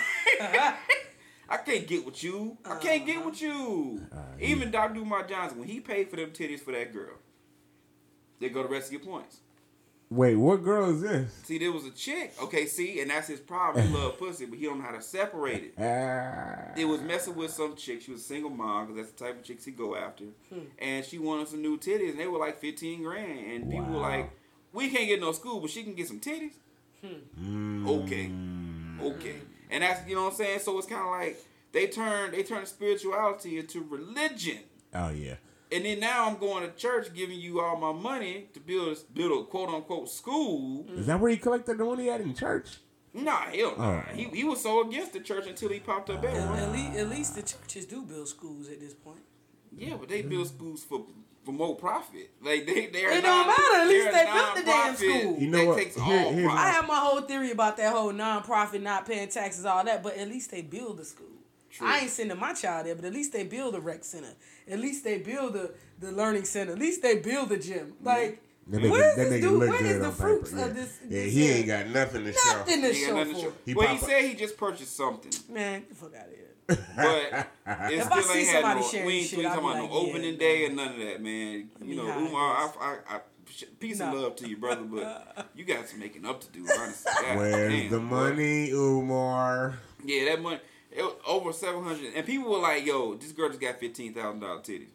I can't get with you. I can't get with you. Uh, Even Doctor Umar Johnson, when he paid for them titties for that girl, there go the rest of your points. Wait, what girl is this? See, there was a chick. Okay, see, and that's his problem. He love pussy, but he don't know how to separate it. Ah. It was messing with some chick. She was a single mom, because that's the type of chicks he go after. And she wanted some new titties, and they were like fifteen grand. And people were Wow. like, we can't get no school, but she can get some titties. Mm. Okay. Okay. And that's, you know what I'm saying? So it's kind of like they turn they turn spirituality into religion. Oh yeah. And then now I'm going to church giving you all my money to build, build a quote unquote school. Is that where he collected the money at in church? Nah, hell nah. Oh. He, he was so against the church until he popped up at At, one. at, least, at least the churches do build schools at this point. Yeah, but they build schools for for more profit. Like they they're It don't matter. At least they're they built the damn non-profit school. You know that what? takes Here- all here's profit. I have my whole theory about that whole non-profit not paying taxes, all that, but at least they build the school. True. I ain't sending my child there, but at least they build a rec center. At least they build the, the learning center. At least they build the gym. Like, That nigga, where is that this nhe dude? look Where good is the on fruits paper. of Yeah. this? Yeah, this he uh, ain't got nothing to nothing show. to He ain't show nothing to for. show. it. He Well, he pop up- said he just purchased something, Man, get the fuck out of here. but it If still I see ain't had somebody no. sharing We ain't, shit, we ain't I'll talking be about no like, yeah, opening man. day or none of that, man. Let You me know, hide Umar, I, this. I, I, peace Nah. and love to you, brother, but you got some making up to do. Honestly, God Where's damn, the boy. money, Umar? Yeah, that money. It was over seven hundred, and people were like, "Yo, this girl just got fifteen thousand dollar titties."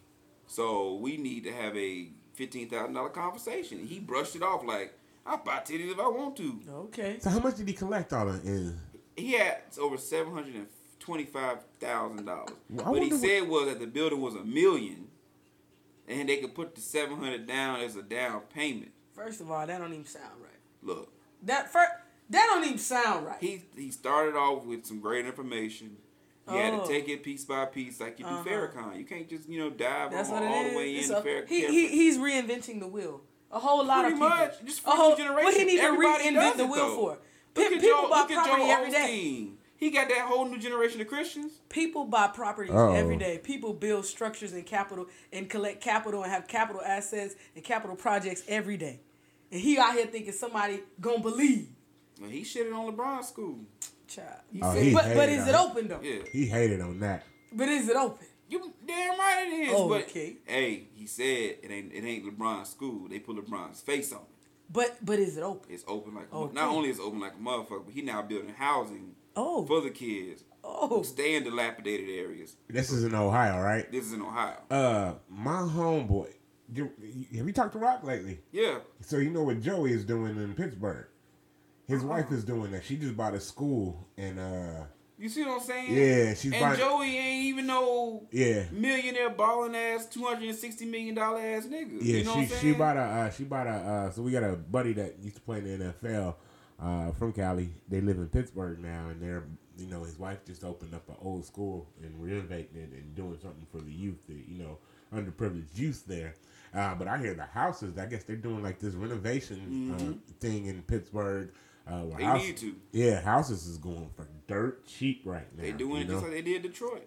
So we need to have a fifteen thousand dollar conversation. He brushed it off like, "I'll buy titties if I want to." Okay. So how much did he collect all in? in? He had over seven hundred and twenty-five thousand dollars. Well, I What he wonder what- said was that the building was a million, and they could put the seven hundred down as a down payment. First of all, that don't even sound right. Look, That first, that don't even sound right. he he started off with some great information. You had Oh. to take it piece by piece, like you do Uh-huh. Farrakhan. You can't just you know dive That's all, what it all is. the way It's in. a- Farrakhan. he, he he's reinventing the wheel. A whole lot Pretty of people. much. Just for a whole, new generation. What he need to Everybody reinvent does the it, wheel though. for? Look Pe- at people Joe, buy look at property Joe every day. Osteen. He got that whole new generation of Christians. People buy properties Uh-oh. every day. People build structures and capital and collect capital and have capital assets and capital projects every day. And he out here thinking somebody gonna believe. Well, he shitted on LeBron's school. Child. Oh, said- he But but hated is on it open though? Yeah. He hated on that. But is it open? You damn right it is. Okay. But hey, he said it ain't it ain't LeBron's school. They put LeBron's face on it. But but is it open? It's open like a, Okay. not only is it open like a motherfucker, but he now building housing Oh. for the kids Oh. who stay in dilapidated areas. This is in Ohio, right? This is in Ohio. Uh, my homeboy. you- Have you talked to Rock lately? Yeah. So you know what Joey is doing in Pittsburgh. His Uh-huh. wife is doing that. She just bought a school and uh, You see what I'm saying? yeah, she's And buying. Joey ain't even no Yeah, millionaire balling ass two hundred and sixty million dollar ass nigga. yeah. You know she what I'm she saying? bought a uh, she bought a. Uh, so we got a buddy that used to play in the N F L uh, from Cali. They live in Pittsburgh now, and they're you know his wife just opened up an old school and renovating it and doing something for the youth, the, you know, underprivileged youth there. Uh, but I hear the houses. I guess they're doing like this renovation uh, thing in Pittsburgh. Uh, where They house- need to. Yeah, houses is going for dirt cheap right now. They doing you it know? just like they did Detroit.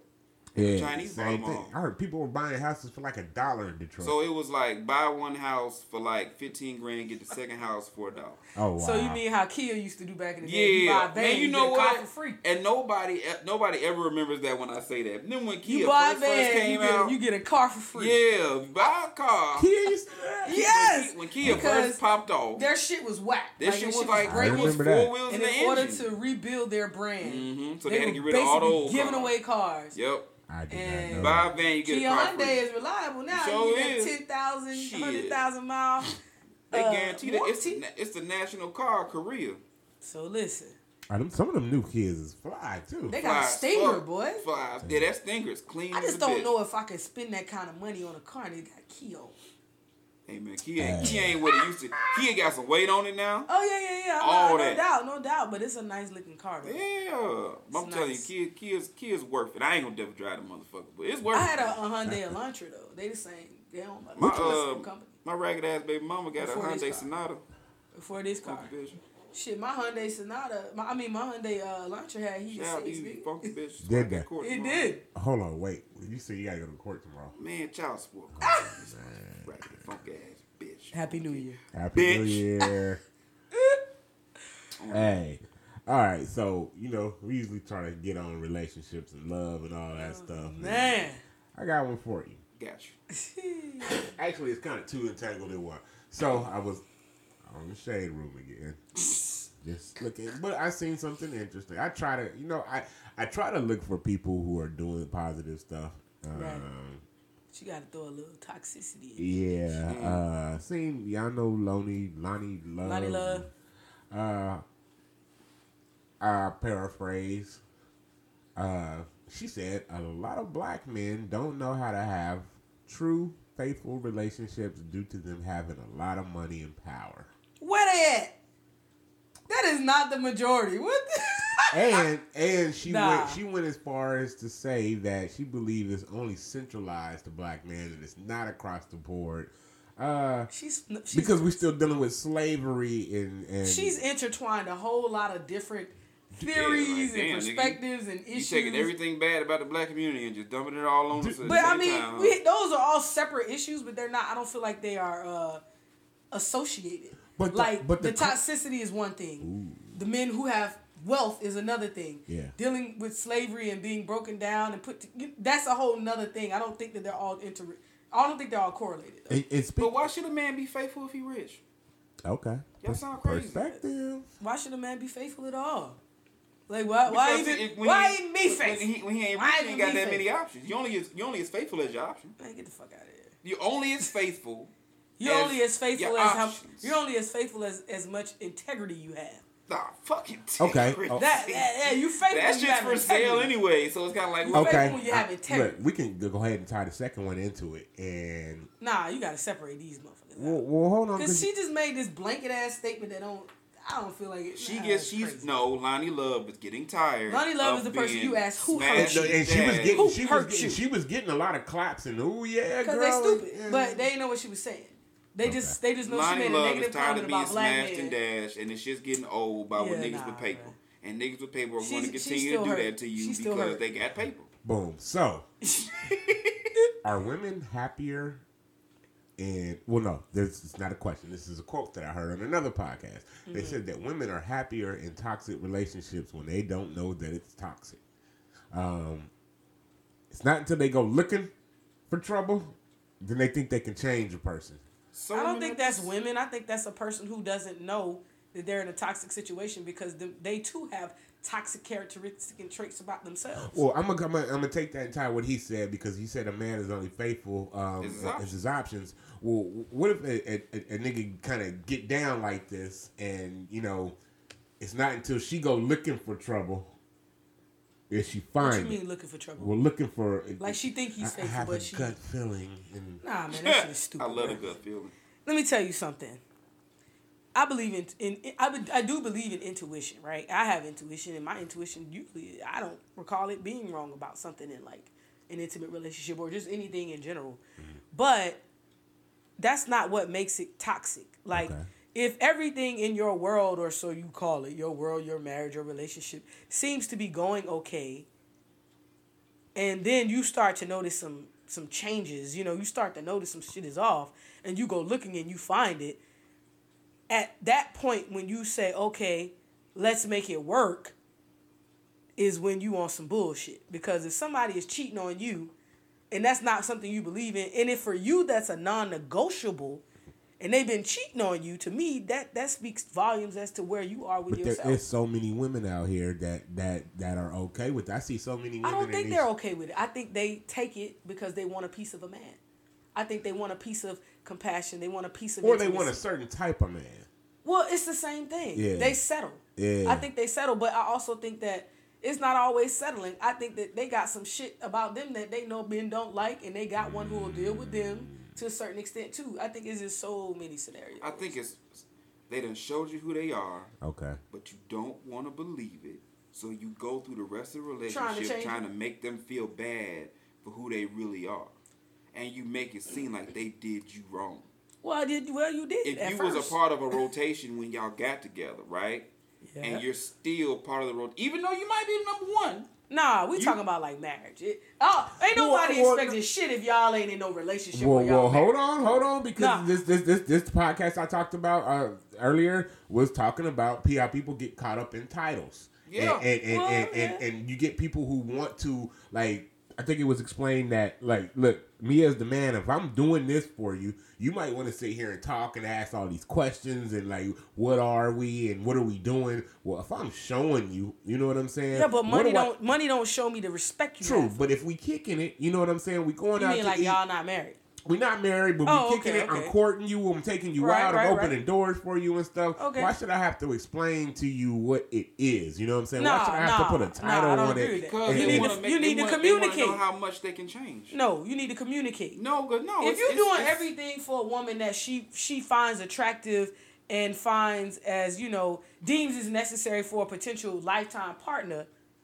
Yeah, Chinese bought same them thing. all. I heard people were buying houses for like a dollar in Detroit. So it was like buy one house for like fifteen grand, get the second house for a dollar. oh wow! So you mean how Kia used to do back in the day? You buy Yeah, a van, man, you you know get a car what? for free. And nobody, nobody ever remembers that when I say that. Then when Kia You buy a first, first van, you came get, out, you get a car for free. yeah, buy a car. Kia used to do that? Yes, When Kia because first popped off, their shit was whack. that shit was like I it was remember four that. wheels and in in the order engine. to rebuild their brand, hmm So they, they, had to were get rid of all the basically old giving cars. away cars. Yep. I did And not know. Buy that. a van, you get Kia a car Hyundai free. is reliable now. Sure you get is. ten thousand, Shit. one hundred thousand miles. They uh, guarantee that it's, warranty. it's the national car of Korea. So listen, Ah, them- some of them new kids is fly too. they got a Flies, Stinger, fuck, boy. Flies. Yeah, that Stinger's clean. I as just a don't bitch. know if I can spend that kind of money on a car and it got Kia. Hey man, Kia, Hey. Kia ain't what it used to. Kia got some weight on it now. Oh yeah, yeah, yeah. I'm All not, no that. doubt, no doubt. But it's a nice looking car. Though. Yeah, I'm It's telling nice. you, Kia, Kia's, Kia's worth it. I ain't gonna never drive the motherfucker, but it's worth I it. had a, a Hyundai Elantra though. They the same. They own by My, the uh, same company. My ragged ass baby mama got Before a this Hyundai car. Sonata. Before this car. Funky bitch. Shit, my Hyundai Sonata. My, I mean, my Hyundai uh, Elantra had heat Shout out six. these nigga. funky bitches. Did Like that. court It tomorrow. did. Hold on, wait. You said you gotta go to court tomorrow. Man, child support. Ah! Ragged funky ass bitch. Happy New Year. Happy New Bitch. Year. Hey. All right, so you know we usually try to get on relationships and love and all that stuff. Man. I got one for you. Got you. Actually, it's kind of two entangled in one. So I was on the shade room again, just looking. But I seen something interesting. I try to, you know, I I try to look for people who are doing positive stuff. Um, Right. But you got to throw a little toxicity in. Yeah. Uh, seen y'all know Lonnie Lonnie Love. Lonnie Love. Uh, I paraphrase. Uh, she said a lot of black men don't know how to have true, faithful relationships due to them having a lot of money and power. Where they at? That is not the majority. What the? And and she Nah. went she went as far as to say that she believes it's only centralized to black men and it's not across the board. Uh, she's, she's because we're still dealing with slavery and, and she's intertwined a whole lot of different theories Yeah, like, and damn, nigga, perspectives and You issues. taking everything bad about the black community and just dumping it all on us. at But the I same mean, time, huh? we, those are all separate issues, but they're not. I don't feel like they are uh, associated. But the- like but the, the co- toxicity is one thing. The men who have wealth is another thing. Yeah. Dealing with slavery and being broken down and put to, you- that's a whole nother thing. I don't think that they're all inter. I don't think they're all correlated. though. It, it's But why should a man be faithful if he rich? okay. Y'all sound crazy. Perspective. Why should a man be faithful at all? Like why? Why Because even? if- when Why he- even be when faithful? he, when he ain't Why rich, he even ain't got be that many faithful? options. You only is you only as faithful as your option. Man, get the fuck out of here. You only as faithful. You're as only as faithful your as how. options. You're only as faithful as as much integrity you have. Nah, fucking Okay. integrity. Oh. That, that yeah, you faithful. That when you shit's have for sale integrity. anyway, so it's kind of like You well, Okay. faithful when you have I- integrity. Look, we can go ahead and tie the second one into it, and Nah, you gotta separate these motherfuckers. well, well hold on. Because 'cause she just made this blanket ass statement that don't. I don't feel like it. she nah, gets it's she's crazy. no Lonnie Love is getting tired. Lonnie Love of is the person being you asked who smashed hurt and, you. and she was dad. getting Who she was hurt getting, you? she was getting a lot of claps and oh yeah, Because girl. they stupid, and- but they didn't know what she was saying. They Okay. just they just know she Lonnie made a Love negative is tired comment of being about black smashed men. and dashed, and the shit's getting old by with Yeah, niggas nah, with paper. bro. And niggas with paper are She's- going to she's continue still to do hurt. that to you She's still because hurt. they got paper. boom. So are women happier? And well, no, this is not a question. This is a quote that I heard on another podcast. They said that women are happier in toxic relationships when they don't know that it's toxic. Um, it's not until they go looking for trouble, then they think they can change a person. So I don't women think are that's just- women. I think that's a person who doesn't know that they're in a toxic situation because the, they too have toxic characteristics and traits about themselves. Well, I'm gonna, I'm gonna I'm gonna take that entire what he said because he said a man is only faithful um, It's his as options. his options. Well, what if a, a, a, a nigga kind of get down like this and you know, it's not until she go looking for trouble is she What find you it. mean looking for trouble? Well, looking for Like she think he's I- I faithful, have but a she gut feeling and nah, man, that shit is stupid. I love the bro. gut feeling. Let me tell you something. I believe in, in, in I, be- I do believe in intuition, right? I have intuition, and my intuition usually I don't recall it being wrong about something in like an intimate relationship or just anything in general. But that's not what makes it toxic. Like Okay. if everything in your world, or so you call it, your world, your marriage, your relationship seems to be going okay, and then you start to notice some some changes. You know, you start to notice some shit is off, and you go looking and you find it. At that point, when you say, okay, let's make it work, is when you on some bullshit. Because if somebody is cheating on you, and that's not something you believe in, and if for you that's a non-negotiable, and they've been cheating on you, to me, that, that speaks volumes as to where you are with but yourself. There is so many women out here that, that, that are okay with it. I see so many women. I don't think these... they're okay with it. I think they take it because they want a piece of a man. I think they want a piece of compassion. They want a piece of Or intimacy. they want a certain type of man. Well, it's the same thing. Yeah. They settle. Yeah. I think they settle, but I also think that it's not always settling. I think that they got some shit about them that they know men don't like, and they got one who will deal with them to a certain extent too. I think it's just so many scenarios. I think it's they done showed you who they are. Okay. But you don't want to believe it, so you go through the rest of the Trying to relationship change trying to, it. make them feel bad for who they really are, and you make it seem like they did you wrong. Well, did well you did. If at you first. was a part of a rotation when y'all got together, right? Yeah. And you're still part of the rotation, even though you might be number one. Nah, we You- talking about like marriage. It, oh, ain't Well, nobody well, expecting shit if y'all ain't in no relationship. Well, where y'all well, married. hold on, hold on, because Nah. this, this, this, this podcast I talked about uh, earlier was talking about how people get caught up in titles. Yeah. and and and, Well, and, yeah. and, and you get people who want to like. I think it was explained that like, look, me as the man, if I'm doing this for you, you might want to sit here and talk and ask all these questions and like, what are we and what are we doing? Well, if I'm showing you, you know what I'm saying? Yeah, but What money do I- don't money don't show me the respect you True, have. but if we kicking it, you know what I'm saying? We going You out mean to like eat. y'all not married? We're not married, but Oh, we kicking okay, it. okay. I'm courting you. I'm taking you Right, out. right, I'm opening right. doors for you and stuff. Okay. Why should I have to explain to you what it is? You know what I'm saying? Why Nah, should I have nah, to put a nah, title I don't on agree it? with that. Because And- You they need wanna to- make, you they need to wanna, they wanna communicate. know how much they can change. No, you need to communicate. No, but no. If it's, you're it's, doing it's, everything for a woman that she she finds attractive and finds as, you know, deems is necessary for a potential lifetime partner,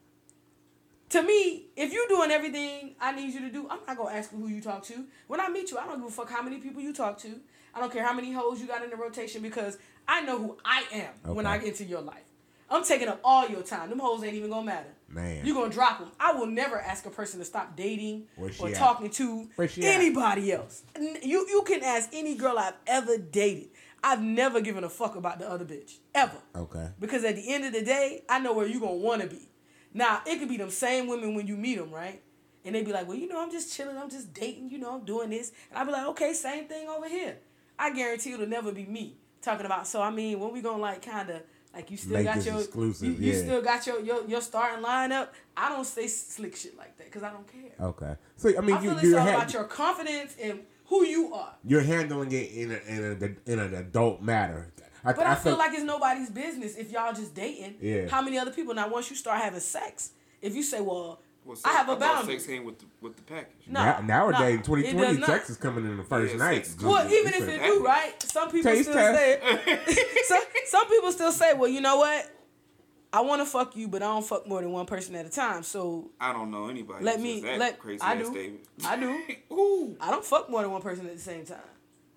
to me, if you're doing everything I need you to do, I'm not gonna ask you who you talk to. When I meet you, I don't give a fuck how many people you talk to. I don't care how many hoes you got in the rotation, because I know who I am when I Okay. get into your life. I'm taking up all your time. Them hoes ain't even gonna matter. Man. You're gonna drop them. I will never ask a person to stop dating Where she or at? talking to Where she at? anybody else. N- You you can ask any girl I've ever dated. I've never given a fuck about the other bitch. Ever. Okay. Because at the end of the day, I know where you gonna wanna be. Now, it could be them same women when you meet them, right? And they be like, well, you know, I'm just chilling. I'm just dating. You know, I'm doing this. And I be like, okay, same thing over here. I guarantee it'll never be me talking about. So, I mean, when we gonna like kind of, like you still Make got this your, exclusive, you, you yeah. still got your, your, your starting lineup. I don't say slick shit like that because I don't care. Okay. So I mean, I you, feel it's you're all ha- about your confidence and who you are. you're handling it in a, in a, in an adult matter. I, But I, feel like it's nobody's business if y'all just dating. Yeah. How many other people? Now, once you start having sex, if you say, well, well, I have a thought boundary. Sex came with the, with the package. No. now, nowadays, nah, twenty it twenty, does not. sex is coming in the first Yeah, night. sex is Well, It's even a if it package. do, right? Some people Taste still test. say, some, some people still say, well, you know what? I want to fuck you, but I don't fuck more than one person at a time. So I don't know anybody. Let who me- says that let- crazy I ass do. statement. I do. Ooh. I don't fuck more than one person at the same time.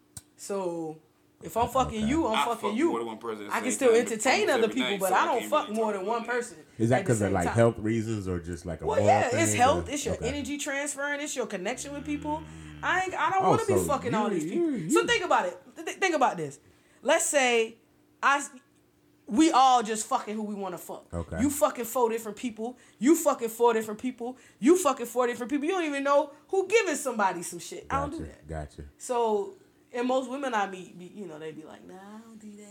So if I'm fucking you, I'm I fucking fuck you. more than one person at the I can same still time, entertain almost other every people, night, but so I I don't can't fuck really more talk than about one that. person. Is that at the because of same like time. health reasons or just like a Well, moral yeah, thing, it's or- health. It's your okay. energy transferring. It's your connection with people. I ain't. I don't Oh, want to be so fucking you- all these people. you- So you- think about it. Th- think about this. Let's say I, we all just fucking who we want to fuck. Okay. You fucking four different people. You fucking four different people. You fucking four different people. You don't even know who giving somebody some shit. I don't Gotcha. do that. Gotcha. So, and most women I meet, be, you know, they be like, nah, I don't do that.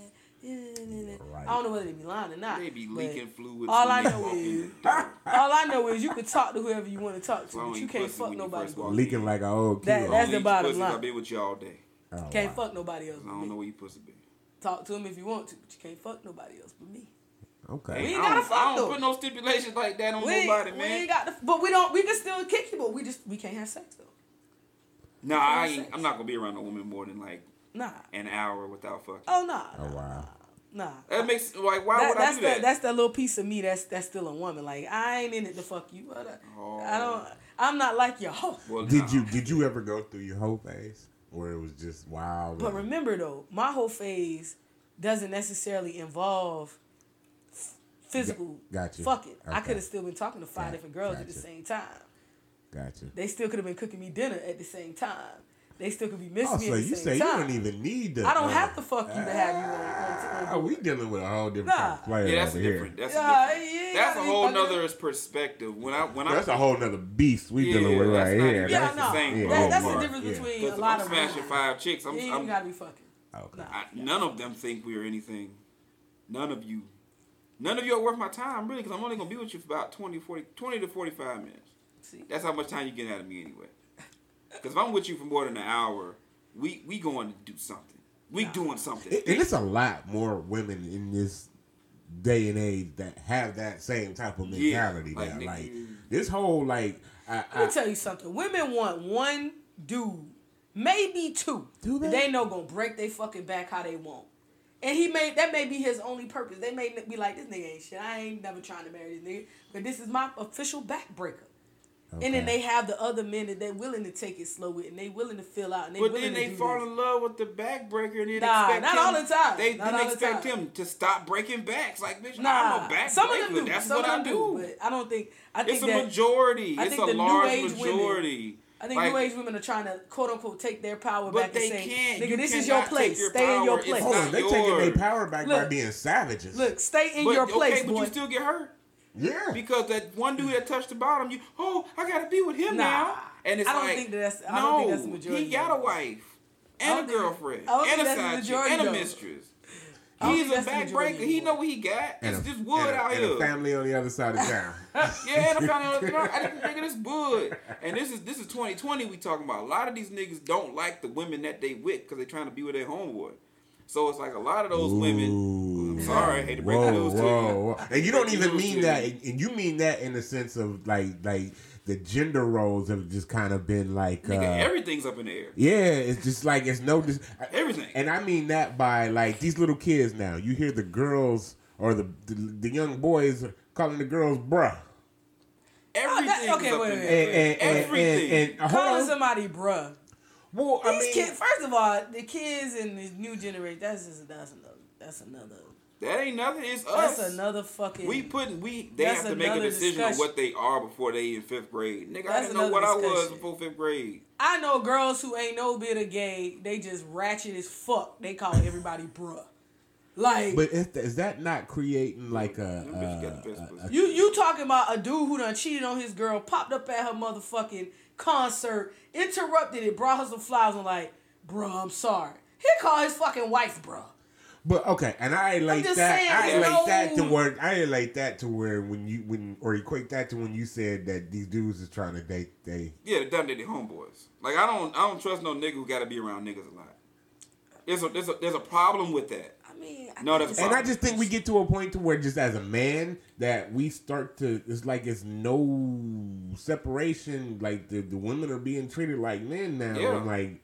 Right. I don't know whether they be lying or not. They be but leaking fluids. all when I they know walk in is, the door. all I know is you can talk to whoever you want to talk to, Well, but you you can't pussy fuck when you nobody. first walk Leaking like an old That- kid. that's All the these bottom pussies, line. I've been with you all day. Oh, Can't wow. fuck nobody else. I But don't me. know where you pussy be. Talk to him if you want to, but you can't fuck nobody else but me. Okay. We ain't I gotta don't, fuck I don't though. put no stipulations like that on We, nobody, we man. ain't got, the, but we don't. We can still kick you, but we just we can't have sex though. Nah, I sex. ain't, I'm not gonna be around a woman more than like Nah. an hour without fucking. Oh nah. Oh, nah, wow. Nah. That makes like why That- would that's I do the, that? That's that little piece of me that's that's still a woman. Like I ain't in it to fuck you. But I, Oh. I don't. I'm not like your hoe. Well, Did nah. you did you ever go through your whole phase where it was just wild? But and- remember though, my whole phase doesn't necessarily involve f- physical Got you. fucking. I Okay. could have still been talking to five Got- different girls at the gotcha. same time. Gotcha. They still could have been cooking me dinner at the same time. They still could be missing Oh, me so at the you same say time. you don't even need to. I don't uh, have to fuck you to have you on. on, Ah, on we dealing with a whole different Nah. type of player Yeah, that's over a here. different. That's Yeah, a different. yeah, That's a yeah, whole yeah. nother perspective. When I when I That's a whole nother beast we Yeah, dealing with that's right not here. even- Yeah, that's no. the same yeah, That, that's ballpark, the difference yeah. between a Because lot I'm of smashing women. five chicks. I'm, You ain't I'm gotta be fucking. Okay. Nah. I, none of them think we're anything. None of you. None of you are worth my time, really, because I'm only going to be with you for about twenty, forty, twenty to forty-five minutes. See? That's how much time you get out of me anyway. Because if I'm with you for more than an hour, we we going to do something. We Nah. doing something. It- and it's a lot more women in this day and age that have that same type of Yeah, mentality. like, now. nigga, Like you- this whole like, I, Let I, me tell you something. Women want one dude, maybe two. Do they? that They know gonna break their fucking back how they want. And he may that may be his only purpose. They may be like, this nigga ain't shit. I ain't never trying to marry this nigga. But this is my official backbreaker. And then Okay. they have the other men that they're willing to take it slow with, and they willing to fill out, and they But willing then to they do fall this. in love with the backbreaker and then Nah, expect not him, all the time. They Not then all the expect time. him to stop breaking backs. Like, bitch, Nah, I'm a backbreaker. some of them do. That's some what of I them do. But I don't think. I think It's a that majority. I It's think a the new large age women- majority. I think Like, new age women are trying to quote unquote take their power But back and they say, can't. "Nigga, You this is your cannot take place. your Stay in your power. It's place." hold on, not they taking their yours. power back by Look. being savages. Look, stay in But, your okay, place, but boy. you still get hurt. yeah. Because that one dude that touched the bottom, you, oh, I gotta be with him Nah. now. And it's I don't like, think that's- I no, don't think that's the majority he got a of it. wife I and a don't think- girlfriend I don't and a think that's the side chick majority, and a though. mistress. I don't He's think a that's the majority backbreaker. He anymore. know what he got. And It's a, just wood and a, out and here. a family on the other side of town. Yeah, and I found out, you know, I didn't think of this wood. And this is this is twenty twenty we talking about. A lot of these niggas don't like the women that they with because they trying to be with their homeboy. So it's like a lot of those women. Ooh. I'm sorry, I hate to break whoa, the news to you. whoa, whoa. And you don't Break the even news mean to that, you. and you mean that in the sense of like, like the gender roles have just kind of been like, Nigga, uh, everything's up in the air. yeah, it's just like it's no, dis- Everything. And I mean that by like these little kids now. You hear the girls or the the, the young boys calling the girls bruh. Everything's okay, up wait, in wait, the And, air. and, and, Everything. and, and, hold Calling on. somebody bruh. Well, I These mean, kids, first of all, the kids in the new generation, that's just, that's another, that's another, That ain't nothing. It's us. that's another fucking. We putting we they That's have to make a another decision on discussion. what they are before they in fifth grade. Nigga, I That's didn't know what another I was discussion. before fifth grade. I know girls who ain't no bit of gay. They just ratchet as fuck. They call everybody bruh. Like but is, is that not creating like a, Them bitches got the best a, pussy. a, you, you talking about a dude who done cheated on his girl, popped up at her motherfucking concert, interrupted it, brought her some flowers, and like, bruh, I'm sorry. He called his fucking wife, bruh. But okay, and I ain't like just that. saying, I ain't you like that to know- where I ain't like that to where when you when or equate that to when you said that these dudes is trying to date they. Yeah, they done did their homeboys. Like I don't I don't trust no nigga who got to be around niggas a lot. There's a there's a there's a problem with that. I mean, I No, think that's it's- And I just think we get to a point to where just as a man that we start to it's like it's no separation. Like the, the women are being treated like men now. Yeah. And like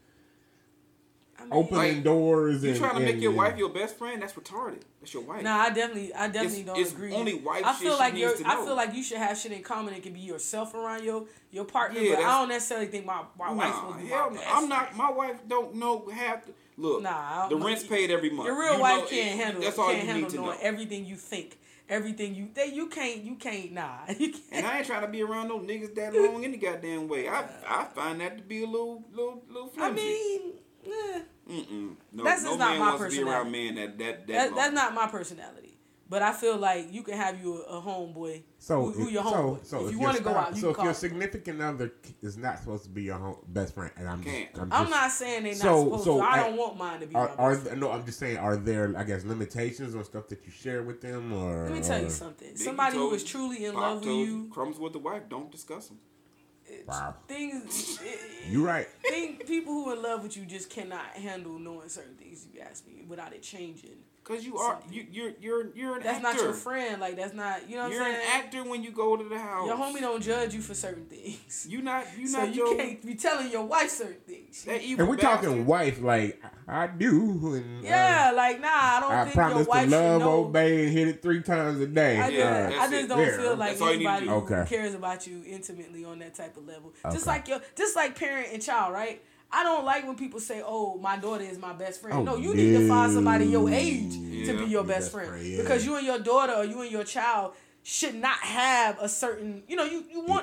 I mean, opening Like, doors. You and, trying to make and- your and- wife your best friend? That's retarded. That's your wife. Nah, I definitely, I definitely It's- don't it's agree. only wife I shit feel she like needs you're, to I know. feel like you should have shit in common. It can be yourself around your your partner, Yeah, but I that's- don't necessarily think my my wife's Nah, supposed to be hell my no. best I'm not. friend. My wife don't know have to look. Nah, I the don't- rent's paid every month. Your real You wife know, can't it- handle. That's can't all you handle need to know. knowing everything you think, everything you they you can't you can't nah you can't. And I ain't trying to be around no niggas that long any goddamn way. I I find that to be a little little little I flimsy. mean, eh, Mm-mm. No, That's no just not man my wants to be around personality. men that that that, that, long. that's not my personality. But I feel like you can have you a, a homeboy. So who, who if- your so, homeboy. so if if you your want to go spouse- out, you so can if call. your them. significant other is not supposed to be your home, best friend, and I'm just, Can't. I'm, I'm just, not saying they're not So- supposed so to. I I- don't want mine to be. Are, my are best friend. no? I'm just saying. Are there, I guess, limitations on stuff that you share with them, or Let me tell or- you something. Biggie Somebody who told is you, truly in Pop love with told you, Crumbs with the wife. Don't discuss them. Wow, things. you right. Think people who in love with you just cannot handle knowing certain things. If you ask me, without it changing. Cause you are you you're you're you're an That's actor. not your friend. Like that's not. You know what You're I'm an saying? actor when you go to the house. Your homie don't judge you for certain things. You not you So not you your can't be telling your wife certain things. that evil And we're talking bastard. wife, like I do, and Yeah, like nah, I don't uh, I think your promise to wife love, should know. obey, and hit it three times a day. I, Yeah, just, Uh, I that's just it. don't Yeah. feel like That's all you need to anybody do. who Okay. cares about you intimately on that type of level. Just Okay. like your, just like parent and child, right? I don't like when people say, "Oh, my daughter is my best friend." Oh, no, you need to find somebody your no. age Yeah. to be your Your best best friend, friend, yeah. because you and your daughter or you and your child should not have a certain. You know, you, you want them.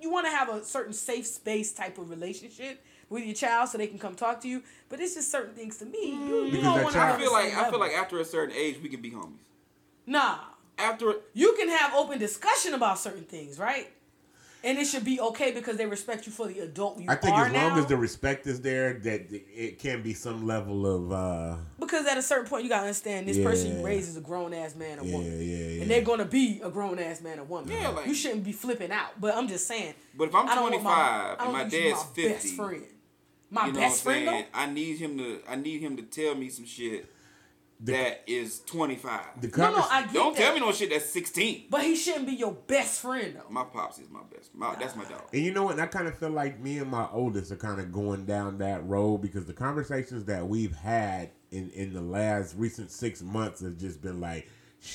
you want to have a certain safe space type of relationship with your child so they can come talk to you. But it's just certain things to me. You, you don't want to. I feel like I feel like after a certain age we can be homies. Nah. After you can have open discussion about certain things, right? And it should be okay because they respect you for the adult you are now. I think as long now. as the respect is there, that it can be some level of. Uh, because at a certain point, you gotta understand this yeah. person you raise is a grown ass man or yeah, woman, yeah, yeah. and they're gonna be a grown ass man or woman. Yeah, like, you shouldn't be flipping out. But I'm just saying. But if I'm twenty-five and my dad's my fifty, best friend, my you know best what I'm friend, saying? I need him to. I need him to tell me some shit. The, that is twenty-five. The no, no, I get Don't that. tell me no shit that's sixteen. But he shouldn't be your best friend, though. My pops is my best. My, that's my dog. And you know what? I kind of feel like me and my oldest are kind of going down that road because the conversations that we've had in, in the last recent six months have just been like,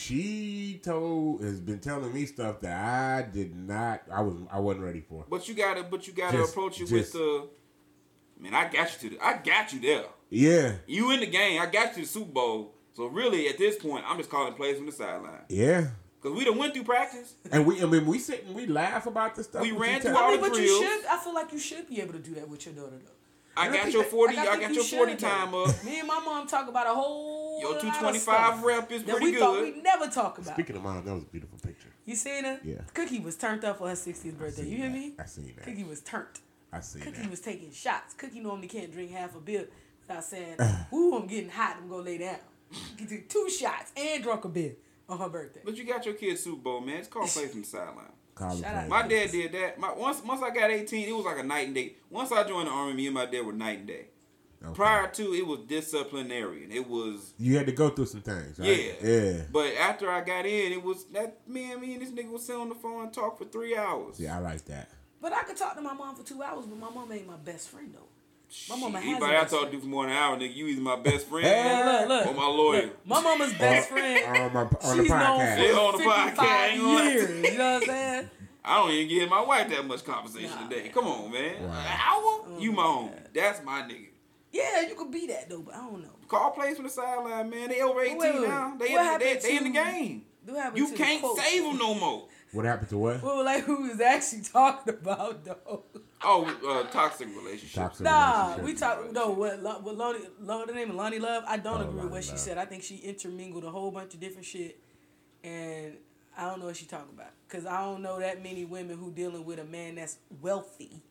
she told, has been telling me stuff that I did not, I, was, I wasn't ready for. But you gotta, but you gotta just, approach it just, with the, man, I got you to the, I got you there. Yeah. You in the game. I got you to the Super Bowl. So really, at this point, I'm just calling plays from the sideline. Yeah. Because we done went through practice. And we, I mean, we sit and we laugh about this stuff. We ran through I all mean, the but drills. you should, I feel like you should be able to do that with your daughter, though. I and got I your forty. I, I got your forty time up. Me and my mom talk about a whole. Your two twenty-five rep is that pretty we good. Thought we'd never talk about. Speaking of mom, that was a beautiful picture. You seen it? Yeah. Cookie was turned up for her sixtieth birthday. You hear that. me? I seen that. Cookie was turned. I seen Cookie that. was taking shots. Cookie normally can't drink half a beer without saying, "Ooh, I'm getting hot. I'm gonna lay down." She took two shots and drunk a beer on her birthday. But you got your kid's Super Bowl, man. It's called plays from the sideline. Shout out. My dad did that. My once once I got eighteen, it was like a night and day. Once I joined the army, me and my dad were night and day. Okay. Prior to, it was disciplinarian. It was you had to go through some things, right? Yeah, yeah. But after I got in, it was that me and me and this nigga was sitting on the phone and talk for three hours. Yeah, I like that. But I could talk to my mom for two hours, but my mom ain't my best friend though. My mama has anybody I talk to for more than an hour, nigga, you either my best friend hey, look, look, or my lawyer. Look, my mama's best friend. on, my, on she's the podcast. known for yeah, on the podcast. years. You know what I'm saying? I don't even give my wife that much conversation nah, today. Come on, man. Wow. An hour? Oh, you my own. That's my nigga. Yeah, you could be that though, but I don't know. Call plays from the sideline, man. They over eighteen wait, wait, wait. now. They, in, they, they in the game. You can't save them no more. What happened to what? Well, like who was actually talking about though? Oh, uh, toxic relationships. Toxic nah, relationship. we talk. No, what? What? Lonnie, Lonnie, the name of Lonnie Love. I don't oh, agree with what she Love. said. I think she intermingled a whole bunch of different shit, and I don't know what she talking about. Cause I don't know that many women who dealing with a man that's wealthy,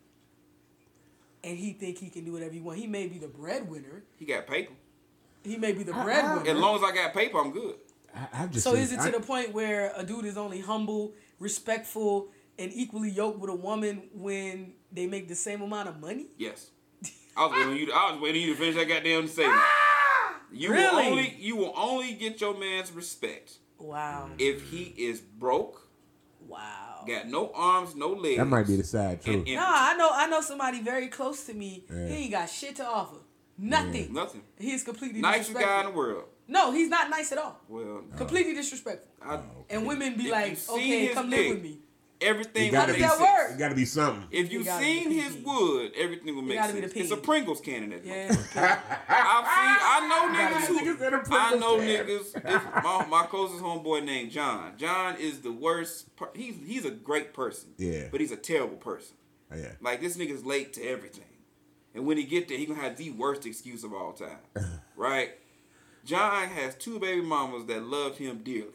and he think he can do whatever he want. He may be the breadwinner. He got paper. He may be the breadwinner. As long as I got paper, I'm good. I, just so said, is it to I, the point where a dude is only humble, respectful, and equally yoked with a woman when they make the same amount of money? Yes. I was waiting on you. To, I was waiting on you to finish that goddamn statement. Ah, you really? will only you will only get your man's respect. Wow. If he is broke. Wow. Got no arms, no legs. That might be the sad truth. Nah, I know. I know somebody very close to me. Yeah. He ain't got shit to offer. Nothing. Yeah. Nothing. He's completely nicest disrespectful. guy in the world. No, he's not nice at all. Well, completely disrespectful. I, okay. And women be if like, okay, come live with me. Everything How will does make that sense. work? It got to be something. If you've seen his wood, everything will make sense. It's a Pringles cannon. At yeah. I've seen. I know niggas who. I know niggas. If my, my closest homeboy named John. John is the worst. Per, he's he's a great person. Yeah. But he's a terrible person. Yeah. Like this nigga's late to everything, and when he get there, he gonna have the worst excuse of all time. Right. John has two baby mamas that love him dearly.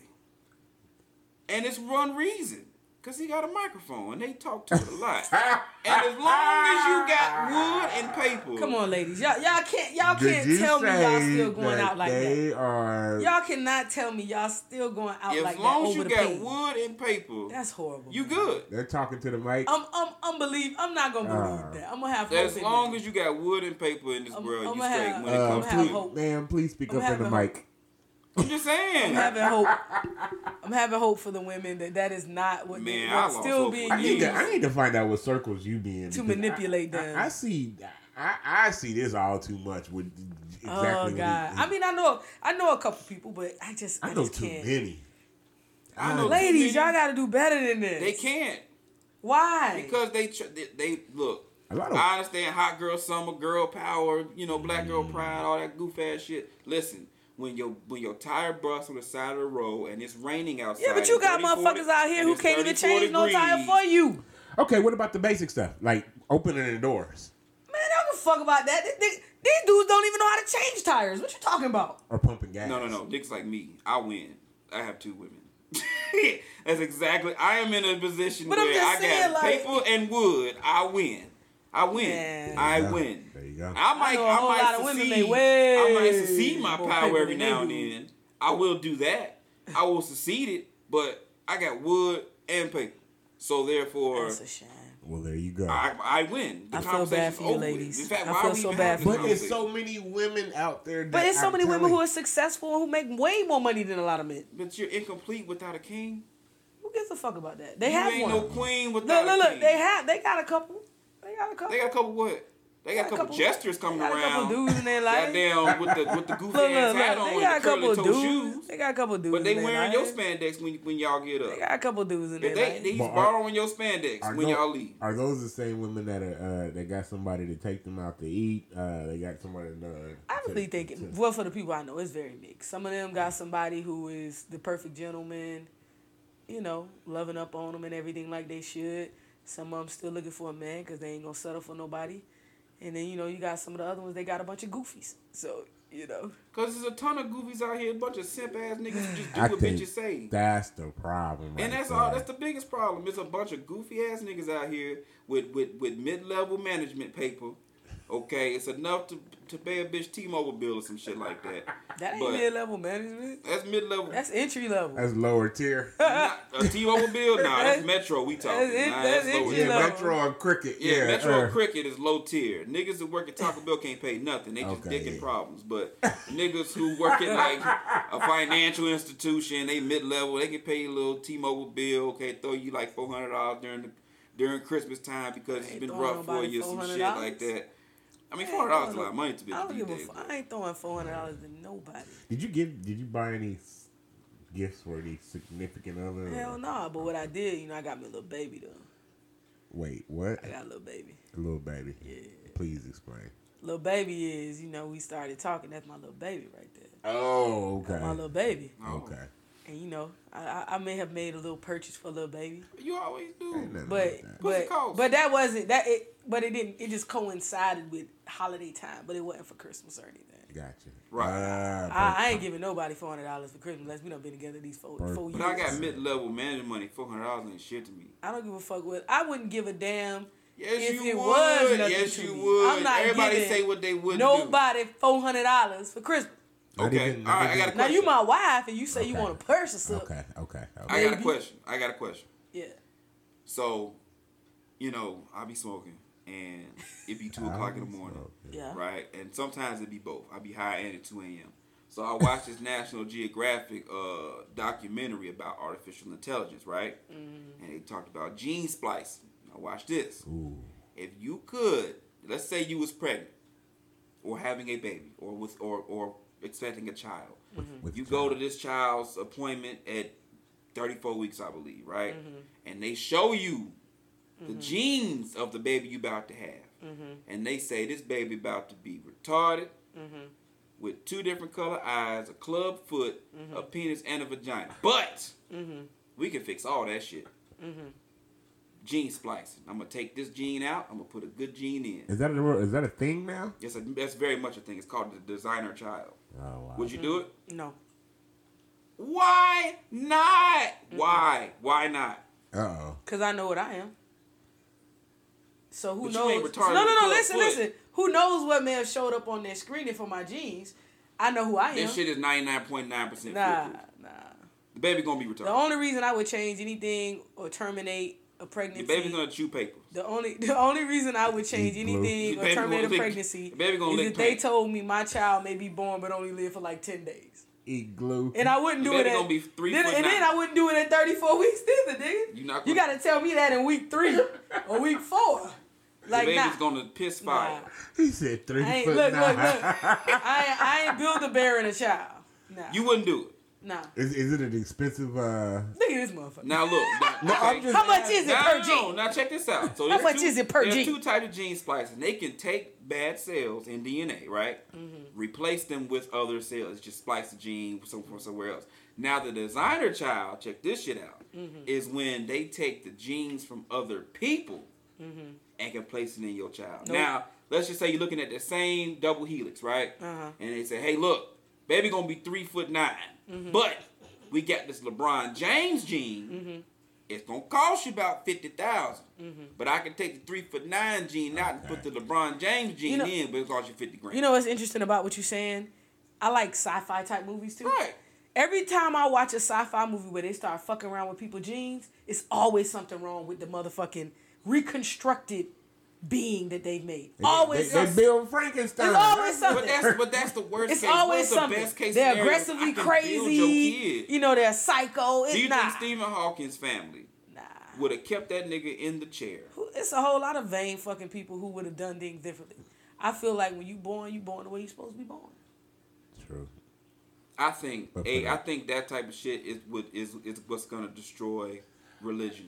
And it's one reason. Because he got a microphone and they talk to it a lot. And as long as you got wood and paper. Come on, ladies. Y'all, y'all can't y'all can't tell me y'all still going out like they that. Are... Y'all cannot tell me y'all still going out as like that. As long as over you the got page. wood and paper. That's horrible. You good. They're talking to the mic. I'm I'm I'm believe I'm not gonna believe uh, that. I'm gonna have hope. As long in as you got wood and paper in this I'm, world, I'm you straight have, when it uh, comes please, to hope. Man, please speak I'm up in the mic. Hope. I'm just saying. I'm having hope. I'm having hope for the women that that is not what Man, they, what's still being I need, used. to, I need to find out what circles you be in to manipulate I, them. I, I see. I, I see this all too much with exactly. Oh God! He, he, I mean, I know I know a couple people, but I just I, I know just too can't. many. I know ladies, y'all got to do better than this. They can't. Why? Because they they, they look. A lot of, I understand hot girl summer, girl power, you know, black girl pride, all that goof ass shit. Listen. When your when your tire busts on the side of the road and it's raining outside. Yeah, but you got motherfuckers out here who can't even change no tire for you. Okay, what about the basic stuff like opening the doors Man, I don't give a fuck about that. These, these, these dudes don't even know how to change tires. What you talking about? or pumping gas? No, no, no. Niggas like me, I win. I have two women. That's exactly. I am in a position But I'm where just I saying, got like- paper and wood. I win. I win. Man. I Yeah. win. There you go. I might. know a I, whole might lot of women succeed. make way I might succeed my more power paper every than now they and do. then. I will do that. I will succeed it, but I got wood and paper, so therefore. That's a shame. Well, there you go. I, I win. The I feel bad conversation's for you over with. ladies. In fact, I why feel we so even bad having for this but it's so conversation? many women out there. That But it's so I'm many women telling who are successful who make way more money than a lot of men. But you're incomplete without a king. Who gives a fuck about that? They you have ain't one. no queen look, without look, a look. king. They have. They got a couple. They got a couple. They got a couple what? They got a couple, jesters coming they got around. a couple dudes in their life. Goddamn, with the with the goofy Look, ass look, hat look. on They and got a the curly couple toe dudes. shoes. They got a couple dudes. But they in their wearing your life. spandex when when y'all get They up. got a couple dudes in They, their they, life. he's But are- borrowing your spandex Are, when tho- y'all leave. are those the same women that are uh, that got somebody to take them out to eat? Uh, they got somebody to. Uh, I really to- think, to- it, well, for the people I know, it's very mixed. Some of them got somebody who is the perfect gentleman, you know, loving up on them and everything like they should. Some of them still looking for a man because they ain't gonna settle for nobody. And then, you know, you got some of the other ones, they got a bunch of goofies. So, you know. Cause there's a ton of goofies out here, a bunch of simp ass niggas who just do I what think bitches say. that's the problem. Right And that's there. all. That's the biggest problem. It's a bunch of goofy ass niggas out here with with, with mid level management paper. Okay, it's enough to to pay a bitch T-Mobile bill or some shit like that. That ain't But mid-level management. That's mid level. That's entry level. That's lower tier. Not a T-Mobile bill. Nah, that's Metro. We talking. That's it- Nah, that's that's lower entry Yeah, tier. level. Metro and Cricket. Yeah, Yeah, Metro uh, Cricket is low tier. Niggas who work at Taco Bell can't pay nothing. They just Okay, dicking yeah. problems. But niggas who work at like a financial institution, they mid level, they can pay a little T-Mobile bill. Okay, throw you like four hundred dollars during the during Christmas time because it's Ain't been throwing rough for nobody you, some shit four hundred dollars. like that. I mean, I four ain't hundred dollars is a throwing lot of money to be I don't give a these fuck. days. I ain't throwing four hundred dollars to nobody. Did you give? Did you buy any s- gifts for the significant other? Hell no. Nah, but what I did, you know, I got me a little baby, though. Wait, what? I got a little baby. A little baby. Yeah. Please explain. Little baby is, you know, we started talking. That's my little baby right there. Oh, okay. That's my little baby. Oh. Okay. And, you know, I, I, I may have made a little purchase for little baby. You always do. Ain't nothing But like that. What's but it cost? but that wasn't that it. But it didn't. It just coincided with holiday time. But it wasn't for Christmas or anything. Gotcha. Right. Ah, I, I ain't giving nobody four hundred dollars for Christmas unless we done been together these four Perfect. four years. But I got mid level management money. Four hundred dollars ain't shit to me. I don't give a fuck what. I wouldn't give a damn Yes, if you it would. was nothing Yes, to you me. would. I'm not Everybody giving say what they would nobody four hundred dollars for Christmas. Not Okay. even- All not right, I even- got a Now question. you my wife and you say you Okay. want a purse or something. Okay, okay, okay. I got a Maybe. question. I got a question. Yeah. So, you know, I be smoking, and it be two o'clock in the morning, Yeah. right? And sometimes it be both. I be high and at two a.m. So I watched this National Geographic uh, documentary about artificial intelligence, right? Mm-hmm. And they talked about gene splicing. Now watch this. Ooh. If you could, let's say you was pregnant, or having a baby, or with, or or expecting a child. With You the go child. to this child's appointment at thirty-four weeks, I believe, right? Mm-hmm. And they show you the genes of the baby you about to have. Mm-hmm. And they say this baby about to be retarded, Mm-hmm. with two different color eyes, a club foot, Mm-hmm. a penis, and a vagina. But Mm-hmm. we can fix all that shit. Mm-hmm. Gene splicing. I'm gonna take this gene out. I'm gonna put a good gene in. Is that a is that a thing now? It's a, that's very much a thing. It's called the designer child. Oh wow. Would you do it? No. Why not? Why? Why not? Uh oh. Because I know what I am. So who But you knows? ain't retarded no, no, with no. club Listen, foot. listen. Who knows what may have showed up on their screening for my genes? I know who I am. This shit is ninety-nine point nine percent nah, foolproof. nah. The baby gonna be The retarded. only reason I would change anything or terminate a The pregnancy. baby gonna chew paper. The only the only reason I would change Eat glue. anything The or baby terminate a gonna lick- pregnancy the baby gonna is lick if they paint. told me my child may be born but only live for like ten days. Eat glue. And I wouldn't The do it baby at, gonna be three then, foot and then nine. I wouldn't do it at thirty-four weeks either, nigga. You not You gonna- gotta tell me that in week three or week four. The Like baby's nah. gonna piss Nah. fire. He said three I ain't foot look, nine. look, look. I ain't, I ain't build a bearing a child. Nah. You wouldn't do it. Nah. Is, is it an expensive? Uh... Look at this motherfucker. Now look. Now, No, okay. I'm just How much is it Now, per no, jean? now check this out. So How there's much two, is it per there's jean? two types of gene splicing. They can take bad cells in D N A, right? Mm-hmm. Replace them with other cells. Just splice the gene from somewhere else. Now the designer child, check this shit out, mm-hmm. is when they take the genes from other people mm-hmm. and can place it in your child. Nope. Now, let's just say you're looking at the same double helix, right? Uh-huh. And they say, hey, look, baby gonna be three foot nine, mm-hmm. but we got this LeBron James gene. Mm-hmm. It's gonna cost you about fifty thousand, mm-hmm. but I can take the three foot nine gene out and put the LeBron James gene you know, in, but it cost you fifty grand. You know what's interesting about what you're saying? I like sci-fi type movies too. Right. Every time I watch a sci-fi movie where they start fucking around with people's genes, it's always something wrong with the motherfucking reconstructed being that they've made. They, always they, something. They build Frankenstein. It's always something. But that's, but that's the worst it's case. always What's something. The best case they're scenario? aggressively I can crazy. build your kid. You know, they're psycho. It's Do you nah. think Stephen Hawking's family nah. would have kept that nigga in the chair? It's a whole lot of vain fucking people who would have done things differently. I feel like when you born, you born the way you're supposed to be born. True. I think a, I think that type of shit is what is is what's gonna destroy religion.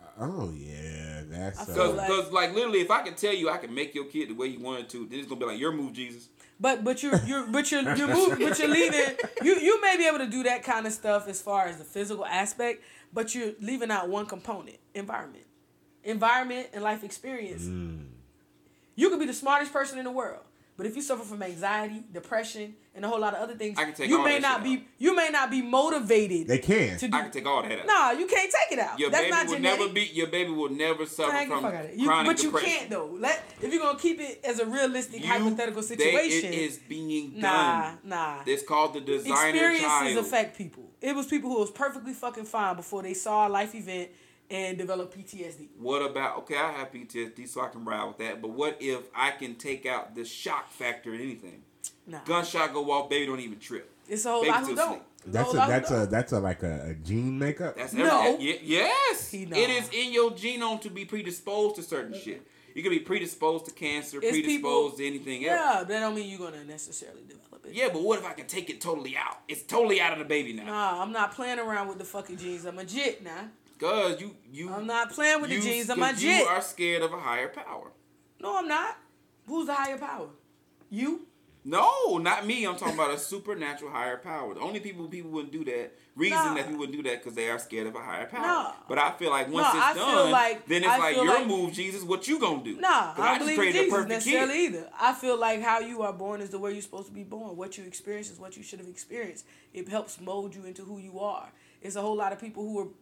Oh yeah, that's because like, because like literally, if I can tell you I can make your kid the way you wanted to, then it's gonna be like your move, Jesus. But but you're you're but you're you're moving, but you're leaving. You you may be able to do that kind of stuff as far as the physical aspect, but you're leaving out one component: environment, environment, and life experience. Mm. You could be the smartest person in the world, but if you suffer from anxiety, depression, and a whole lot of other things, I can take you all may that not shit be out. you may not be motivated. They can. To do, I can take all that out. Nah, you can't take it out. Your That's baby not will genetic. never be. Your baby will never suffer Man, from you, chronic but you depression. can't though. Let if you're gonna keep it as a realistic You, hypothetical situation. They, it is being nah, done. Nah, nah. It's called the designer Experiences child. affect people. It was people who was perfectly fucking fine before they saw a life event and developed P T S D. What about, okay, I have P T S D, so I can ride with that, but what if I can take out the shock factor in anything? Nah. Gunshot go off, baby don't even trip. It's a whole baby lot who don't. That's a, that's a that's a like a, a gene makeup. That's no. Every, yes. He it is in your genome to be predisposed to certain shit. You can be predisposed to cancer, it's predisposed people, to anything yeah, else. Yeah, that don't mean you're gonna necessarily develop it. Yeah, but what if I can take it totally out? It's totally out of the baby now. Nah, I'm not playing around with the fucking genes. I'm a jit now. Cause you you I'm not playing with you, the genes. I'm a jit. You are scared of a higher power. No, I'm not. Who's the higher power? You? No, not me. I'm talking about a supernatural higher power. The only people people wouldn't do that, reason nah. that people wouldn't do that because they are scared of a higher power. Nah. But I feel like once no, it's I done, like, then it's I like your like, move, Jesus. What you gonna do? Nah, I don't I believe in Jesus necessarily kid. either. I feel like how you are born is the way you're supposed to be born. What you experience is what you should have experienced. It helps mold you into who you are. It's a whole lot of people who are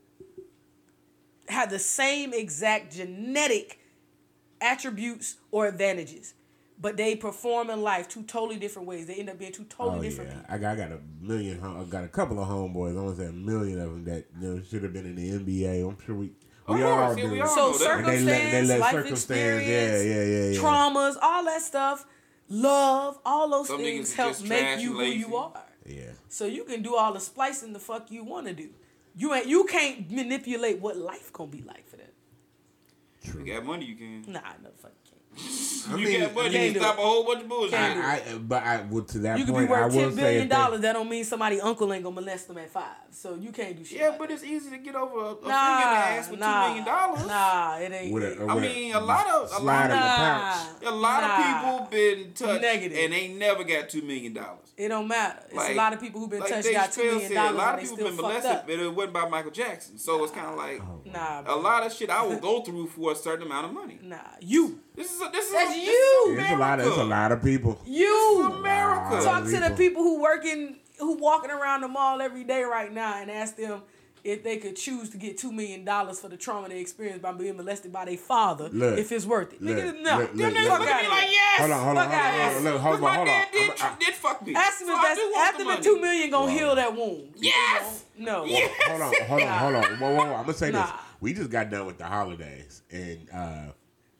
have the same exact genetic attributes or advantages, but they perform in life two totally different ways. They end up being two totally oh, different yeah. people. I got, I got a million. I got a couple of homeboys. I want to say a million of them that you know should have been in the N B A. I'm sure we. We oh, all yeah, do. We all so know circumstance, they let, they let life circumstance, experience, yeah, yeah, yeah, yeah. traumas, all that stuff, love, all those Some things niggas help just make trash you who and lazy. you are. Yeah. So you can do all the splicing the fuck you want to do. You ain't. You can't manipulate what life gonna be like for them. True. You got money, you can. Nah, no fuck. I you mean, got money, I you can stop a whole bunch of bullshit. I, I, but I, well, to that you could point, be I worth will ten say billion if they- dollars. That don't mean somebody uncle ain't gonna molest them at five. So you can't do shit. Yeah, like but that. it's easy to get over a, a nah, finger in the ass with nah, two million dollars. Nah, it ain't. With a- it. with I a mean, a lot of a slide lot in of the Nah. pouch. a lot Nah. of people been touched Negative. and ain't never got two million dollars. It don't matter. It's Like- a lot of people who've been Like touched Dave got two Chappelle million said, dollars a lot and of they people still been fucked molested, up. but it wasn't by Michael Jackson. So it's kind of like Nah, a bro. lot of shit I will go through for a certain amount of money. Nah, you. This is a, this is That's a, this you. Is It's a lot. Of, it's a lot of people. You. This is America. Talk to the people. people who working, who walking around the mall every day right now, and ask them if they could choose to get two million dollars for the trauma they experienced by being molested by their father, Look, if it's worth it. look, Nigga, no. look, Them look, niggas look, fuck Look out at me of like here. yes. Hold on, hold on, Fuck hold out on, here. hold on. Look, Because hold my on, hold dad on. did, I'm- I- did fuck me. Ask them So if I that's do want after the the money. two million gonna Wow. heal that wound. Yes. No. Yes. Hold on, hold on, hold on. Whoa, whoa, whoa. I'm gonna say Nah. this. We just got done with the holidays, and uh,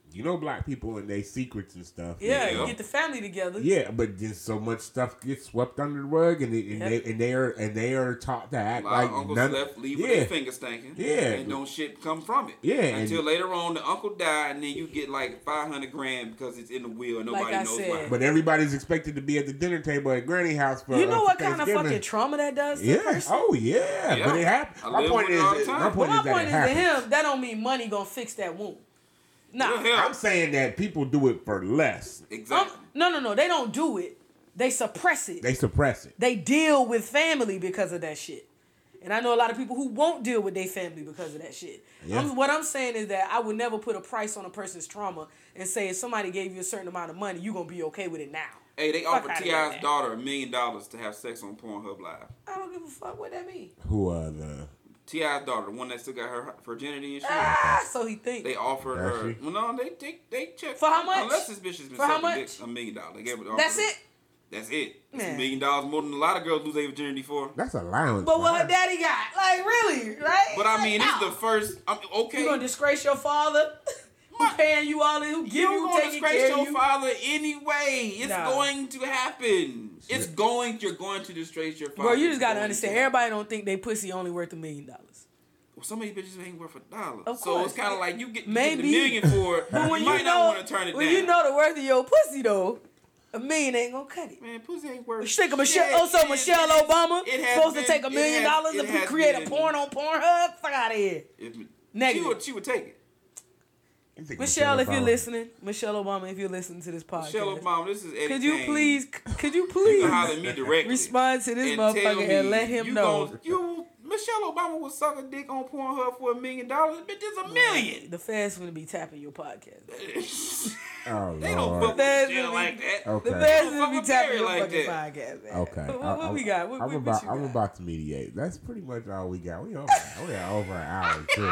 You know, black people and their secrets and stuff. Yeah, Yeah. you get the family together. Yeah, but just so much stuff gets swept under the rug, and, they, and, Yep. they, and they are and they are taught to A act lot like of uncles none. left leave with yeah, their fingers stinking. Yeah. And don't shit come from it. Yeah, and- Until later on, the uncle died, and then you get like five hundred grand because it's in the will and nobody Like I knows said. why. but everybody's expected to be at the dinner table at Granny house for. You know uh, what for kind of Thanksgiving. fucking trauma that does to a Yeah. person? Oh yeah. Yeah. But it happened. I My live point with it all the is. time. My But point But is my that point it is to happens. him, that don't mean money gonna fix that wound. Nah. The hell? I'm saying that people do it for less. Um, Exactly. no, no, no. They don't do it. They suppress it. They suppress it. They deal with family because of that shit. And I know a lot of people who won't deal with their family because of that shit. Yeah. I'm, what I'm saying is that I would never put a price on a person's trauma and say if somebody gave you a certain amount of money, you gonna be okay with it now. Hey, they Fuck offered outta T here, I's man. daughter a million dollars to have sex on Pornhub Live. I don't give a fuck what that mean. Who are the? T I's daughter, the one that still got her virginity and shit. Ah, so he think. They offered Does her. she? Well, no, they they they checked For how much? Unless this bitch has been For how sucking much? dick, a million dollars. They gave her. That's offered her- it. That's it. It's a Man. million dollars more than a lot of girls lose their virginity for. That's allowance. But what man. her daddy got? Like really, right? But I mean, Like, it's no. the first. I mean, okay. You gonna disgrace your father? Who paying you all this? Who give You're you, gonna taking disgrace care your of you? father anyway. It's Nah. going to happen. It's going. You're going to disgrace your father. Bro, you just It's gotta going understand. to. Everybody don't think they pussy only worth a million dollars. Well, some of these bitches ain't worth a dollar. Of so course. it's kind of like you get, you Maybe. get the million for it. But when you you, might know, not want to turn it when down. you know the worth of your pussy though, a million ain't gonna cut it. Man, pussy ain't worth You think of shit. Michelle, also It is- Michelle it is- Obama it has supposed been- to take a it million has- dollars it to has create been- a porn on Pornhub? Fuck out of here. If, she Negative. would, she would take it. You think Michelle, if you're Obama- listening, Michelle Obama, if you're listening to this podcast, Michelle Obama, this is Eddie could you Kane. please, could you You can holler please at me directly. respond to this and tell motherfucker me and let him you know? Gon, you Michelle Obama will suck a dick on Pornhub for a million dollars. Bitch, it's a million. The feds gonna be tapping your podcast. Oh They don't Lord. fuck with Feds Michelle will be- like that. Okay. The They feds don't gonna fuck be with tapping Barry your like fucking that. podcast, man. Okay. What, I- what, I'm- we got? What, I'm what, about. what you I'm got? about to mediate. That's pretty much all we got. We over. we are over an hour too.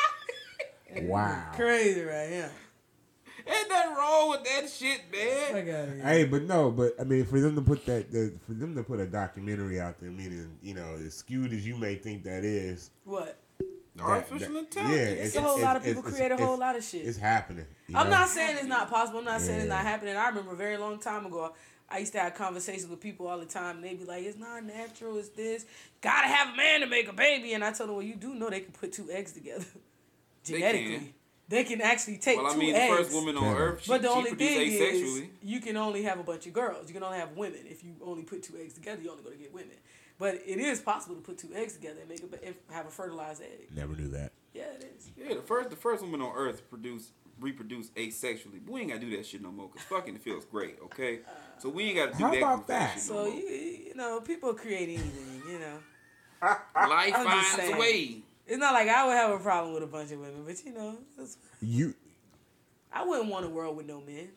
Wow. Crazy, right? Yeah. Ain't nothing wrong with that shit, man. Fuck outta here. Hey, but no, but I mean, for them to put that, the, for them to put a documentary out there, meaning you know, as skewed as you may think that is, What? that- Artificial that- intelligence. Yeah, It's a whole lot of people create a whole lot of shit. It's happening. you I'm know? not saying it's not possible. I'm not saying it's Yeah. not happening. I remember a very long time ago, I used to have conversations with people all the time, and they'd be like, "It's not natural. It's this. Gotta have a man to make a baby." And I told them, "Well, you do know they can put two eggs together They genetically. can. They can actually take Well, I two mean, eggs." the first woman on Yeah. Earth, she, But the she only produced thing asexually. is, you can only have a bunch of girls. You can only have women. If you only put two eggs together, you're only going to get women. But it is possible to put two eggs together and make a, and have a fertilized egg. Never knew that. Yeah, it is. Yeah, the first the first woman on Earth produced reproduce asexually. But we ain't gotta do that shit no more. Cause fucking it feels great, okay? So we ain't gotta do How that. about goofy that? shit So no more. you you know, people create anything. You know, Life I'm just finds a saying. way. it's not like I would have a problem with a bunch of women, but you know, it's, You. I wouldn't want a world with no men.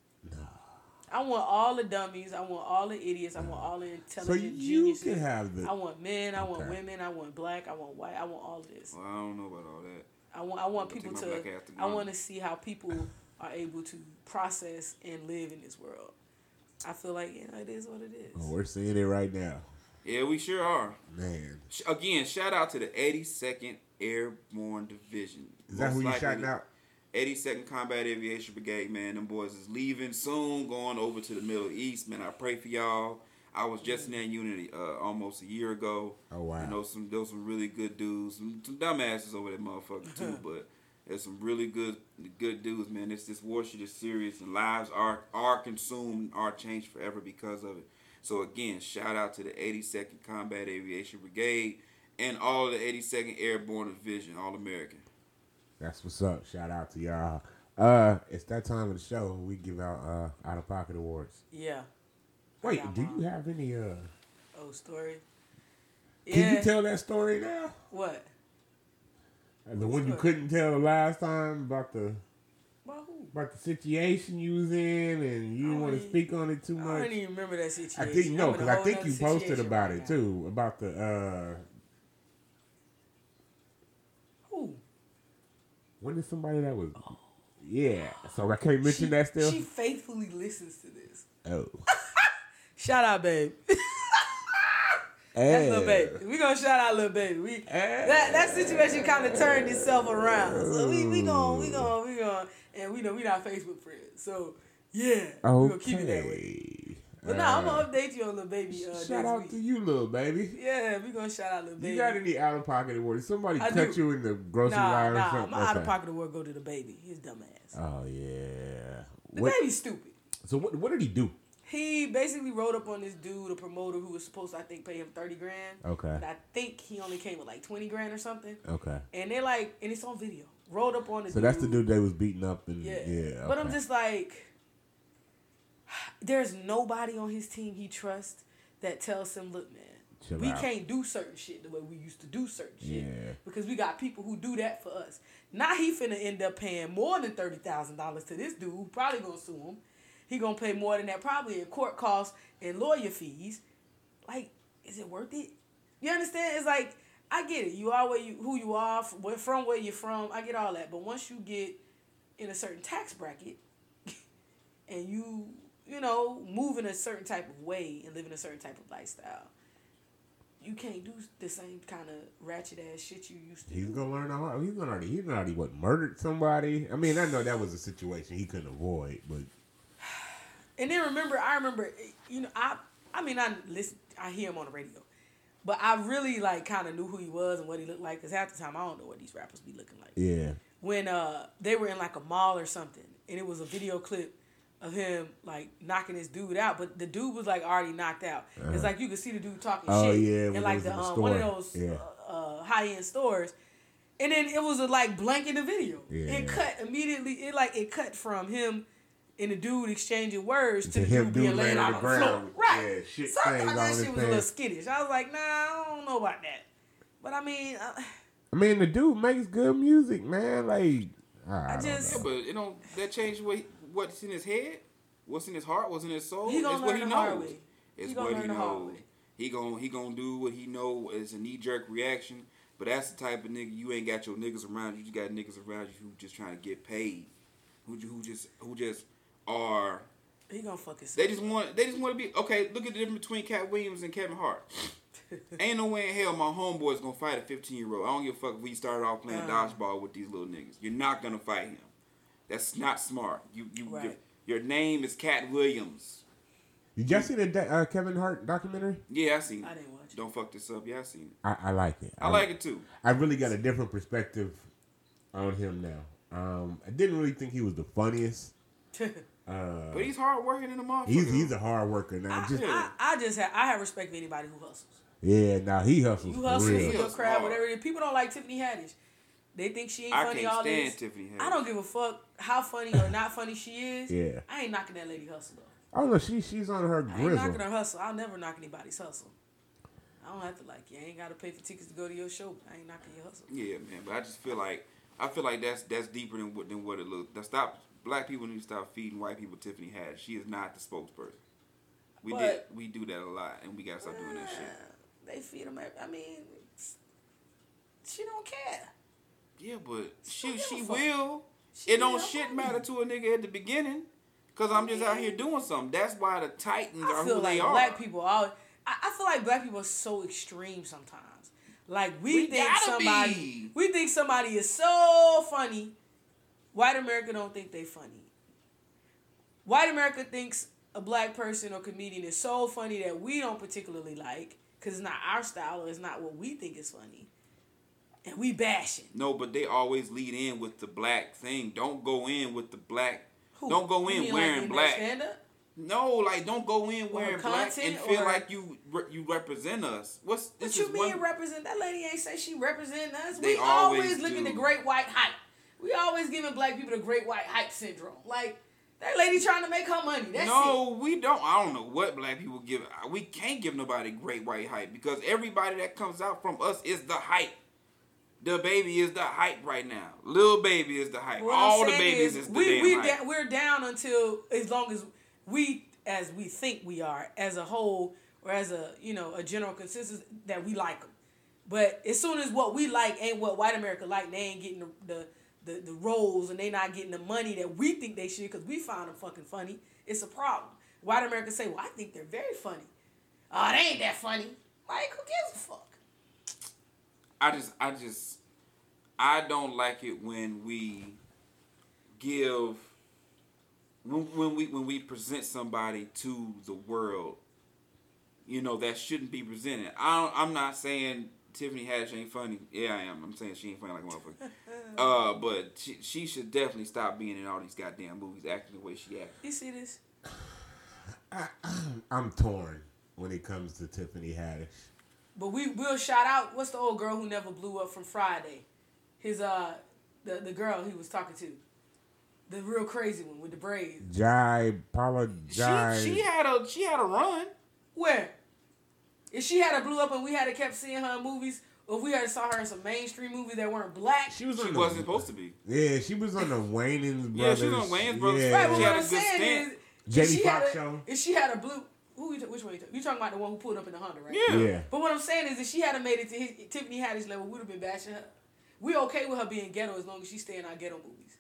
I want all the dummies. I want all the idiots. I want all the So intelligent you geniuses. can have the. I want men. I want Okay. women. I want black. I want white. I want all of this. Well, I don't know about all that. I want. I want I'll people take to. my black ass to I Ghana. want to see how people are able to process and live in this world. I feel like you know it is what it is. Oh, we're seeing it right now, Yeah, we sure are. man. Sh- Again, shout out to the eighty-second Airborne Division. Is that Most who you likely shouting the out? eighty-second Combat Aviation Brigade, man. Them boys is leaving soon, going over to the Middle East, man. I pray for y'all. I was just in that unit uh, almost a year ago. Oh wow. You know, some there was some really good dudes, some, some dumbasses over that motherfucker too, but there's some really good good dudes, man. This this war shit is serious, and lives are are consumed, are changed forever because of it. So again, shout out to the eighty-second Combat Aviation Brigade and all of the eighty-second Airborne Division, all American. That's what's up. Shout out to y'all. Uh, it's that time of the show. We give out uh out of pocket awards. Yeah. Wait, got do mine. you have any? Uh, Oh, story. can Yeah. you tell that story now? What? Uh, The one you What? couldn't tell the last time about the About who? about the situation you was in, and you I didn't want to don't speak on it too I much. don't even remember that situation. I think no, I'm in a because I whole think nother you posted situation about right it now. too, about the uh, Who? when did somebody that was, yeah. So I can't mention She, that still. she faithfully listens to this. Oh, Shout out, babe. That's Lil Baby. We gonna shout out Lil Baby. We that that situation kind of turned itself around. So we we gonna we gonna we gonna and we know we not Facebook friends. So yeah, okay. we gonna keep it that way. But nah, I'm gonna update you on Lil Baby. Uh, shout out week. to you, Lil Baby. Yeah, we gonna shout out Lil Baby. You got any out of pocket awards? Somebody I cut do. you in the grocery nah, line or nah, something? my okay. out of pocket award go to the baby. His dumb ass. Oh yeah. The what, baby's stupid. So what? What did he do? He basically wrote up on this dude, a promoter who was supposed to, I think, pay him thirty grand. Okay. And I think he only came with like twenty grand or something. Okay. And they're like, and it's on video. Rolled up on the so dude. So that's the dude they was beating up and yeah. yeah okay. But I'm just like, there's nobody on his team he trusts that tells him, look, man, Chill we out. can't do certain shit the way we used to do certain shit. Yeah. Because we got people who do that for us. Now he finna end up paying more than thirty thousand dollars to this dude who probably gonna sue him. He gonna pay more than that, probably in court costs and lawyer fees. Like, is it worth it? You understand? It's like, I get it. You are where you, who you are, from where you're from. I get all that. But once you get in a certain tax bracket and you, you know, move in a certain type of way and live in a certain type of lifestyle, you can't do the same kind of ratchet ass shit you used to he's do. He's gonna learn a hard. He's gonna already. He's already what murdered somebody. I mean, I know that was a situation he couldn't avoid, but. And then remember, I remember, you know, I I mean, I listen, I hear him on the radio, but I really like kind of knew who he was and what he looked like, because half the time I don't know what these rappers be looking like. Yeah. When uh they were in like a mall or something, and it was a video clip of him like knocking this dude out, but the dude was like already knocked out. Uh-huh. It's like you could see the dude talking oh, shit yeah, in like the, the um, one of those yeah. uh, uh, high end stores, and then it was a like blank in the video. Yeah. It cut immediately. It like it cut from him. And the dude exchanging words to, to the him dude being laying out on the floor. Right. Yeah, shit so I thought that shit was pants. a little skittish. I was like, nah, I don't know about that. But I mean... Uh, I mean, the dude makes good music, man. Like, I, I just... Yeah, but, you know, that changed what he, what's in his head, what's in his heart, what's in his soul. He gonna it's learn what he the knows. hard way. It's he what gonna he learn the hard knows. way. He gonna, he gonna do what he know is a knee-jerk reaction. But that's the type of nigga, you ain't got your niggas around you. You just got niggas around you who just trying to get paid. Who, who just who just are... He gonna fuck his. They just want. They just want to be okay. Look at the difference between Cat Williams and Kevin Hart. Ain't no way in hell my homeboy's gonna fight a fifteen year old. I don't give a fuck if we started off playing uh, dodgeball with these little niggas. You're not gonna fight him. That's not smart. You you. Right. Your, your name is Cat Williams. Did y'all see the uh, Kevin Hart documentary? Yeah, I seen it. I didn't watch it. Don't fuck this up. Yeah, I seen it. I, I like it. I, I like it too. I really got a different perspective on him now. Um, I didn't really think he was the funniest. Uh, but he's hard working in the motherfucker. He's he's a hard worker now. I, just, I, I just have I have respect for anybody who hustles. Yeah, now he hustles. You hustle for real. your crowd, whatever it is. People don't like Tiffany Haddish. They think she ain't I funny. can't all stand this. Tiffany Haddish. I don't give a fuck how funny or not funny she is. Yeah. I ain't knocking that lady hustle though. I don't know. She she's on her I ain't grizzle. knocking her hustle. I'll never knock anybody's hustle. I don't have to like you. I ain't got to pay for tickets to go to your show. But I ain't knocking your hustle. Yeah, man. But I just feel like I feel like that's that's deeper than what than what it looks. That stop. Black people need to stop feeding white people Tiffany Haddish. She is not the spokesperson. We But, did we do that a lot, and we gotta stop doing that shit. They feed them. I mean, she don't care. Yeah, but She she don't she give a fuck. will. She It don't will. shit matter to a nigga at the beginning, cause I'm just out here doing something. That's why the Titans I are feel who like they are. black people always. I, I feel like black people are so extreme sometimes. Like we, We think gotta somebody, be. we think somebody is so funny. White America don't think they funny. White America thinks a black person or comedian is so funny that we don't particularly like, because it's not our style or it's not what we think is funny. And we bashing. No, but they always lead in with the black thing. Don't go in with the black. Who? Don't go You in mean wearing like in black. Stand up? No, like don't go in wearing black content and feel or- like you re- you represent us. What's What this you is mean one, represent? That lady ain't say she represent us. They We always, always looking do. the great white hype. We always giving black people the great white hype syndrome. Like, that lady trying to make her money. That's no, we don't. I don't know what black people give. We can't give nobody great white hype because everybody that comes out from us is the hype. The baby is the hype right now. Lil Baby is the hype. What All I'm the saying babies is, is the we, damn we hype. da- we're down until as long as we, as we think we are, as a whole, or as a, you know, a general consensus that we like them. But as soon as what we like ain't what white America like, they ain't getting the the, the, the roles and they not getting the money that we think they should because we found them fucking funny. It's a problem. White America say, well, I think they're very funny. Oh, they ain't that funny. Like, who gives a fuck? I just, I just, I don't like it when we give, when, when we when we present somebody to the world, you know, that shouldn't be presented. I don't, I'm not saying Tiffany Haddish ain't funny. Yeah, I am. I'm saying she ain't funny like a motherfucker. uh, but she, she should definitely stop being in all these goddamn movies, acting the way she acts. You see this? I, I'm torn when it comes to Tiffany Haddish. But we will shout out, what's the old girl who never blew up from Friday? His, uh, the, the girl he was talking to. The real crazy one with the braids. Jai, Paula Jai. She, she had a, she had a run. Where? If she had a blew up and we had to kept seeing her in movies, or if we had to saw her in some mainstream movies that weren't black. She was She on wasn't the, supposed to be. Yeah, she was on the Wayans Brothers. Yeah, she was on Wayans Brothers. Yeah. Right, but She what had I'm a good saying stint. is, Jamie if she had Foxx a, show. if she had a blue, who you, which one you talking? You talking about the one who pulled up in the Honda, right? Yeah. Yeah. But what I'm saying is, if she had made it to his, Tiffany Haddish level, we'd have been bashing her. We okay with her being ghetto as long as she stay in our ghetto movies.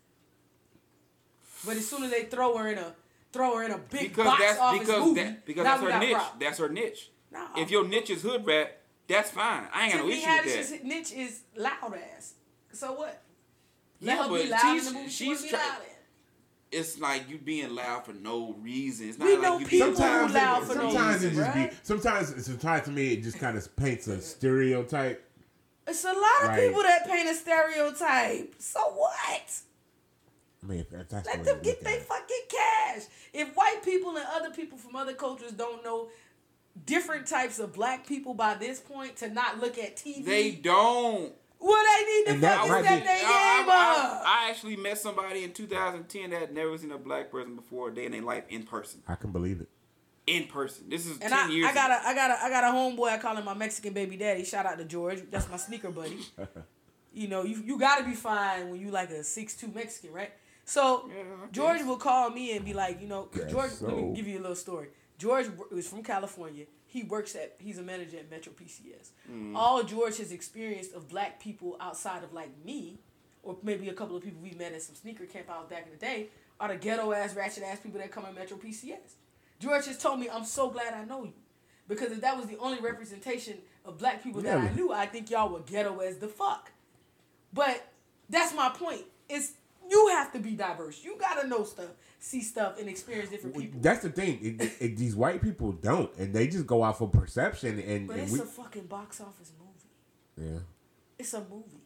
But as soon as they throw her in a throw her in a big Because box that's office because movie, that, because now that's we her got a niche. problem. That's her niche. Nah. If your niche is hood rap, that's fine. I ain't got no Tiffany issue with Haddish's that. niche is loud ass. So what? Yeah, Let her but be loud in she's- the movie. She she's wanna be try- loud in. It's like you being loud for no reason. It's not We like know you people being who Sometimes, loud it, for no sometimes it reason, just right? be. Sometimes, sometimes to me, it just kind of paints a stereotype. It's a lot of Right. people that paint a stereotype. So what? I mean, if that's the Let way them you get look their at it. fucking cash. If white people and other people from other cultures don't know different types of black people by this point to not look at T V, They don't. well, they need to And that fucking might step be- their I, game I- up. I- I actually met somebody in two thousand ten that had never seen a black person before a day in their life in person. I can believe it. In person. This is And ten I, years I got ago. a, I got a, I got a homeboy. I call him my Mexican baby daddy. Shout out to George. That's my sneaker buddy. You know, you you gotta be fine when you like a six two Mexican, right? So Yeah, I George guess. will call me and be like, you know, 'cause Guess George. Let so. me give you a little story. George was from California. He works at. He's a manager at Metro P C S. Mm. All George has experienced of black people outside of like me, or maybe a couple of people we met at some sneaker camp out back in the day, are the ghetto ass, ratchet ass people that come at Metro P C S. George has told me, I'm so glad I know you. Because if that was the only representation of black people that I Really? knew, I think y'all were ghetto as the fuck. But that's my point. It's you have to be diverse. You gotta know stuff, see stuff, and experience different people. That's the thing. It, it, these white people don't, and they just go out for perception. And, But and it's we, a fucking box office movie. yeah. It's a movie.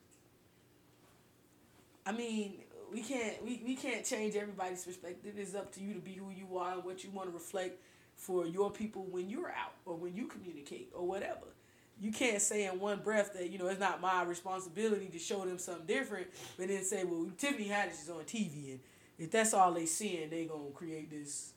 I mean, we can't we, we can't change everybody's perspective. It's up to you to be who you are and what you want to reflect for your people when you're out or when you communicate or whatever. You can't say in one breath that, you know, it's not my responsibility to show them something different, but then say, well, Tiffany Haddish is on T V, and if that's all they seeing, they gonna create this.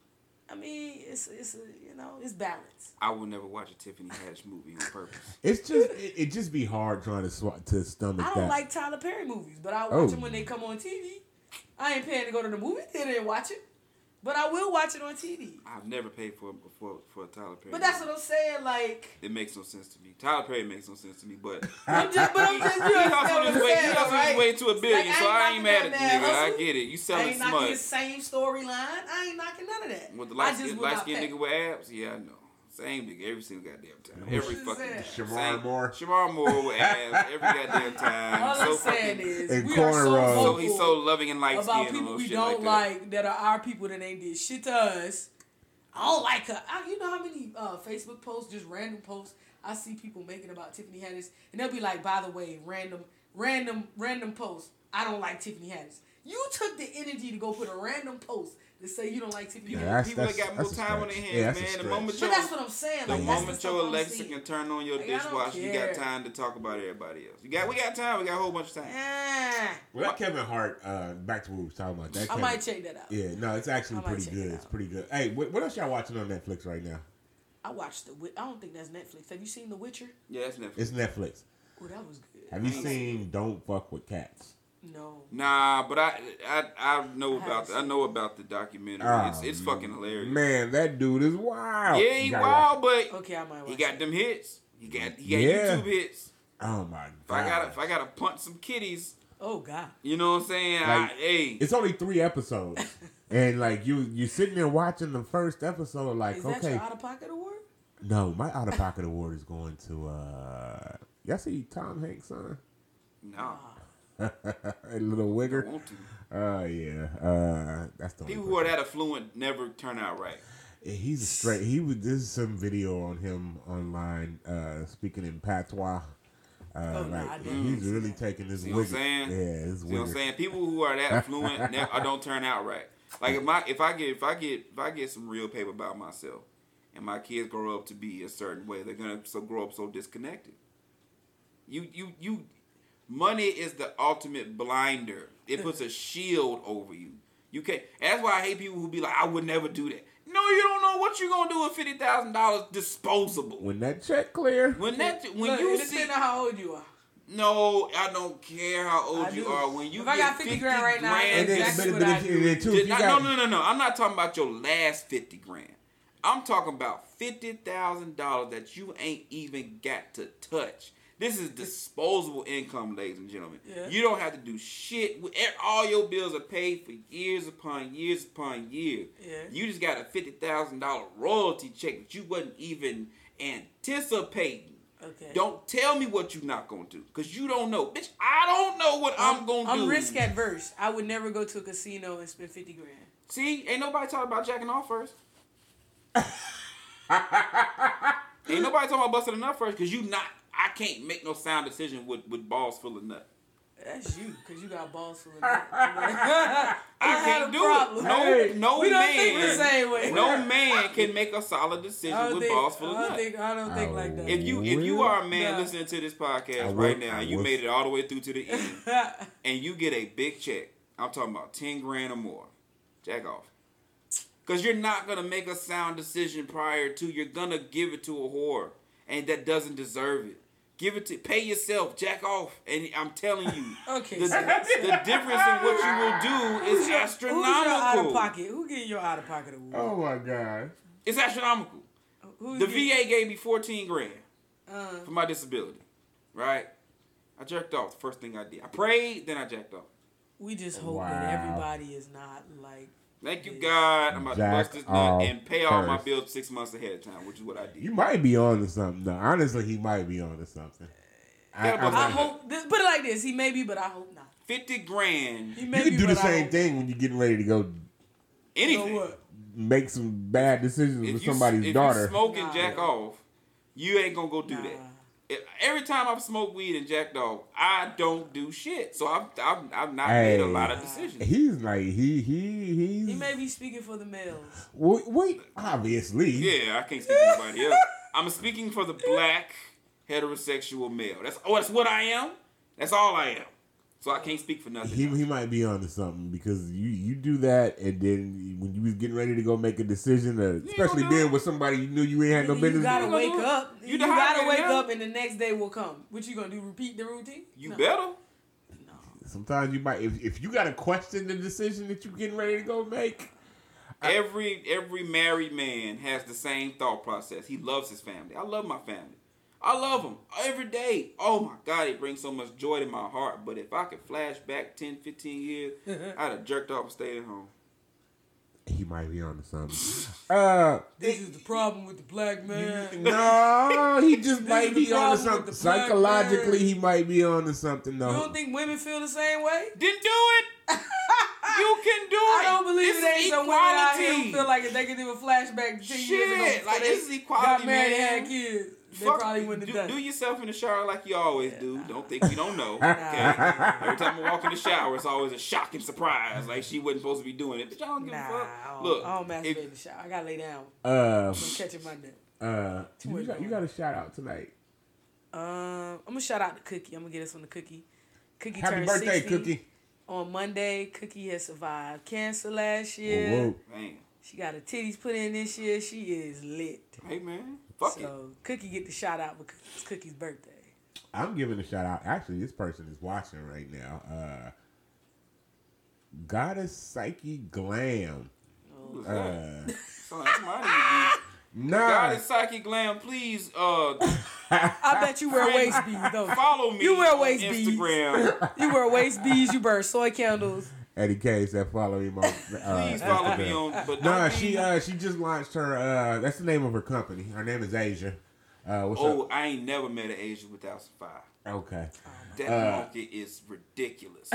I mean, it's it's a, you know, it's balance. I would never watch a Tiffany Haddish movie on purpose. It's just it, it just be hard trying to sw- to stomach I don't that. like Tyler Perry movies, but I watch Oh. them when they come on T V. I ain't paying to go to the movie theater and watch it, but I will watch it on T V. I've never paid for for for a Tyler Perry. But that's movie. what I'm saying. Like, It makes no sense to me. Tyler Perry makes no sense to me, but I'm just, but I'm just, you he know also on what his I'm way. He saying, also on his right? way to a billion, Like, so I ain't mad knocking at the that nigga. I hustle. get it. You I selling ain't knocking smut his same storyline. I ain't knocking none of that. with the I light just skin, will light not skin pay. nigga with abs. Yeah, I know. Same nigga every single goddamn time. Every Who's fucking that? time. Shamar Same- Moore. Shamar Moore with abs every goddamn time. All so I'm saying fucking, is, And we are so cornrows. so vocal he's so loving and light about skinned people and we shit don't like, like that are our people that ain't did shit to us. I don't like her. I, you know how many uh, Facebook posts, just random posts, I see people making about Tiffany Haddish, and they'll be like, by the way, random, random, random post. I don't like Tiffany Haddish. You took the energy to go put a random post to say you don't like Tiffany People, Yeah, Haddish. that's- people that got more that's a time on their stretch. hands, Yeah, that's a man. The stretch. moment But your, that's what I'm saying. the Like, that's moment the stuff your I'm Alexa seeing. can turn on your Like, I don't dishwasher, you got care. time to talk about everybody else. You got, we got time. We got a whole bunch of time. Eh, Well, that Kevin Hart, uh, back to what we was talking about. That I Kevin, might check that out. Yeah, no, it's actually I might pretty check good. it It's out. pretty good. Hey, what, what else y'all watching on Netflix right now? I watched the. Wi- I don't think that's Netflix. Have you seen The Witcher? Yeah, that's Netflix. It's Netflix. Oh, that was good. Have you I ain't seen Don't Fuck with Cats? No. Nah, but I I I know I about haven't the, I seen know about the documentary. Oh, it's it's fucking hilarious. Man, that dude is wild. Yeah, You he gotta wild, but Okay, I might watch he got it. them hits. He got he got Yeah. YouTube hits. watch- Oh my If I god! gotta if I gotta punch some kitties, Oh God. you know what I'm saying? Like, I, hey, It's only three episodes, and like you you sitting there watching the first episode, like Is that okay, your out of pocket award? No, my out of pocket award is going to. uh Y'all see Tom Hanks' son? No. A little I wigger. want to. Oh uh, yeah, uh, that's the People only who are person. that affluent never turn out right. He's a straight. He was. There's some video on him online uh speaking in patois. Uh, Oh, like nah, I didn't he's see really that. taking this See what I'm wigger. saying? Yeah, his See what I'm wigger. saying? People who are that affluent never, don't turn out right. Like if my if I get if I get if I get some real paper about myself, and my kids grow up to be a certain way, they're gonna so grow up so disconnected. You you you, money is the ultimate blinder. It puts a shield over you. You can't. That's why I hate people who be like, I would never do that. No, you don't know what you're gonna do with fifty thousand dollars disposable. When that check clear, When that when Look, you it see. depends on how old you are. No, I don't care how old I you do. are. When you If get I got fifty grand right now, I know and then, exactly but, what but I if, do. and then too, if Did you not, got, no, no, no, no. I'm not talking about your last fifty grand. I'm talking about fifty thousand dollars that you ain't even got to touch. This is disposable income, ladies and gentlemen. Yeah. You don't have to do shit. All your bills are paid for years upon years upon years. Yeah. You just got a fifty thousand dollars royalty check that you wasn't even anticipating. Okay. Don't tell me what you're not going to do, because you don't know. Bitch, I don't know what I'm, I'm going to do. I'm risk adverse. I would never go to a casino and spend fifty grand. See, ain't nobody talking about jacking off first. Ain't nobody talking about busting a nut first, because you not, I can't make no sound decision with, with balls full of nut. That's you, because you got balls full of nuts. I, I can't do problem. it. No, Hey, no we don't man, think the same way. no man can make a solid I decision don't with think, balls full I of don't nut. think, I don't think I like that. If you if you are a man Nah. listening to this podcast I right will- now, I and you will- made it all the way through to the end, and you get a big check, I'm talking about ten grand or more, jack off. Because you're not going to make a sound decision prior to, you're going to give it to a whore, and that doesn't deserve it. Give it to, pay yourself, jack off, and I'm telling you, Okay, the, so- the difference in what you will do is Who's your, astronomical. Who's your out of pocket? Who getting your out of pocket award? oh my god, It's astronomical. Who's The get- V A gave me fourteen grand Uh, for my disability, right? I jerked off the first thing I did. I prayed, then I jacked off. we just hope Wow. that everybody is not like. Thank you, Yeah. God. I'm about Jack to bust this nut off and pay all my first. bills six months ahead of time, which is what I did. you might be on to something. though. Honestly, he might be on to something. I, Yeah, I but I might- hope. This, put it like this: he may be, but I hope not. fifty grand, He you may can be, do the but I same hope thing when you're getting ready to go anything. So what? make some bad decisions If with you, somebody's if daughter. you smoke and Nah. jack off, you ain't gonna go do Nah. that. If- Every time I've smoked weed and jacked off, I don't do shit. So I've I've, I've not made a Hey. lot of decisions. He's like he he he's He may be speaking for the males. wait, wait obviously Yeah, I can't speak for nobody else. I'm speaking for the black heterosexual male. That's oh, that's what I am. That's all I am. So I can't speak for nothing. he else. he might be on to something because you you do that and then when you was getting ready to go make a decision, uh, especially gonna do then it. with somebody you knew you ain't had no you business. gotta You gonna wake do it. up. You You, the hot gotta man wake now. up, and the next day will come. What you gonna do? Repeat the routine? You No. better. Sometimes you might if, if you got to question the decision that you getting ready to go make. Every every married man has the same thought process. He loves his family. I love my family. I love them every day. Oh my God, it brings so much joy to my heart. But if I could flash back ten, fifteen years, I'd have jerked off and stayed at home. He might be on to something. Uh, This is the problem with the black man. no, he just This might is the be on to problem something. with the black Psychologically, man. he might be on to something though. You don't think women feel the same way? Didn't do it. You can do it. I don't believe This there is ain't some women out here equality. who feel like if they could do a flashback to ten years ago, Shit, before like, they this is equality, got married man. and had kids, they Fuck, probably wouldn't do, have done do it. yourself in the shower like you always do. Don't think you don't know. Okay? Every time I walk in the shower, it's always a shocking surprise. Like she wasn't supposed to be doing it. But y'all don't give Nah, a fuck. I don't, Look, I don't masturbate if- in the shower. I gotta lay down. Uh, I'm catching my neck. uh, Too you much got, you going got a shout out tonight. Um, I'm gonna shout out to Cookie. I'm gonna get us on the Cookie. Cookie Happy turned birthday, sixty Cookie. on Monday. Cookie has survived cancer last year. Whoa, whoa. man, She got her titties put in this year. She is lit. hey man, fuck so it. Cookie get the shout out because it's Cookie's birthday. I'm giving a shout out. Actually, this person is watching right now. Uh, Goddess Psyche Glam. Who's Uh, that? So that's my name. nah, Goddess Psyche Glam, please uh, I bet you wear waist beads though. follow me You wear on waist beads. Instagram. You wear waist beads. You burn soy candles. Eddie K said follow him on. Uh, Please follow Instagram. me on. But Nah, don't she be- uh she just launched her. Uh, that's the name of her company. Her name is Asia. Uh, what's Oh, up? I ain't never met an Asian without some fire. Okay. That Uh, market is ridiculous.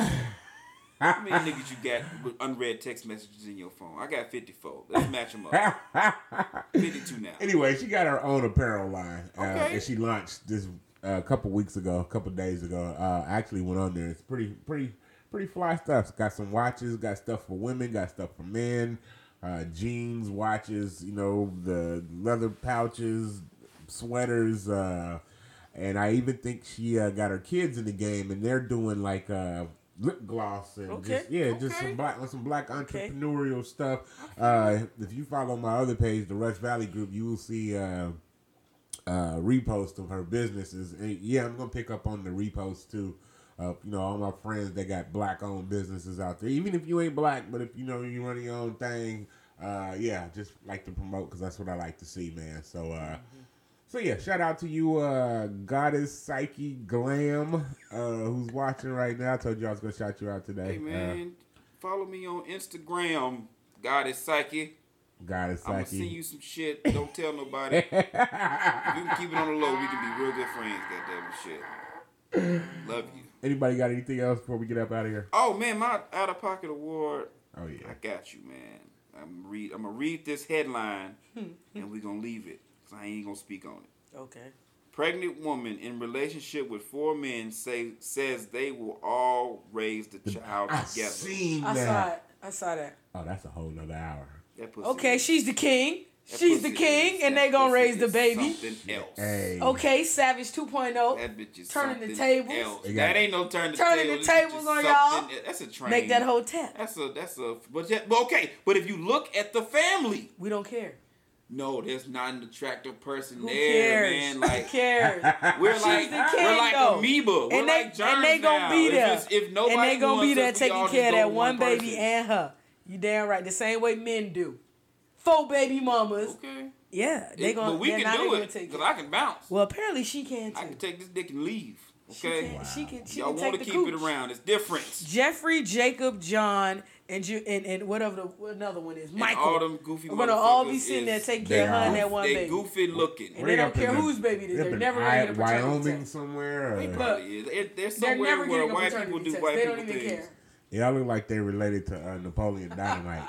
How many niggas you got with unread text messages in your phone? I got fifty-four. Let's match them up. fifty-two now. Anyway, she got her own apparel line, uh, Okay. and she launched this uh, a couple weeks ago, a couple days ago. Uh, I actually went on there. It's pretty, pretty, pretty fly stuff. It's got some watches, got stuff for women, got stuff for men, uh, jeans, watches. You know, the leather pouches, sweaters, uh, and I even think she uh, got her kids in the game, and they're doing like uh, lip gloss and Okay. just yeah, just Okay. some black some black Okay. entrepreneurial stuff. Uh, if you follow my other page, the Rush Valley Group, you will see uh, uh, reposts of her businesses. And yeah, I'm gonna pick up on the reposts too. Uh, you know, all my friends that got black owned businesses out there. Even if you ain't black, but if you know you run your own thing, uh, yeah, just like to promote because that's what I like to see, man. So. Uh, So yeah, shout out to you, uh, Goddess Psyche Glam, uh, who's watching right now. I told you I was gonna shout you out today. Hey man, follow me on Instagram, Goddess Psyche. Uh, Goddess I'm gonna Psyche. send you some shit. Don't tell nobody. If you can keep it on the low, we can be real good friends. Goddamn shit. Love you. Anybody got anything else before we get up out of here? Oh man, my out of pocket award. Oh yeah. I got you, man. I'm read. I'm gonna read this headline, and we're gonna leave it. Cause I ain't gonna speak on it. Okay. Pregnant woman in relationship with four men say says they will all raise the child I together. seen I that. saw it. I saw that. Oh, that's a whole nother hour. That pussy Okay, is- she's the king. that She's the pussy king, is- and that they gonna pussy raise the is baby. Something else. Hey. Okay, Savage two point oh. That bitch is Turning the something tables. else. They got- That ain't no turn the Turning tables. the It's tables just on y'all. something- That's a train. Make that whole tap. That's a that's a but, that, but okay. But if you look at the family, We don't care. no, there's not an attractive person Who there, cares? man. Who Like cares? we're She's like the king, we're like though. amoeba. We're And they like germs and they gonna now. be If there. it's- If, nobody and they gonna wants be there us, we all taking just care of go that with one baby person. and her. You damn right. The same way men do. Four baby mamas. Okay. Yeah, they It- gonna. but we they're can not do gonna it take because it. I can bounce. Well, apparently she can I too. can take this dick and leave. She Okay. can. She can. She Y'all can want take to the keep it cooch. around. It's different. Jeffrey, Jacob, John, and Ju- and, and whatever the what another one is, And Michael. all them goofy We're gonna all be motherfuckers sitting there is- taking they care of her and are. that one They baby. goofy looking. And they don't up care in whose baby it is. up They're in never I- gonna get a paternity Wyoming test. somewhere. They Or, probably is. They're, they're They're somewhere never where getting a white paternity people do test. white They people don't even things. care. y'all look like they're related to uh, Napoleon Dynamite.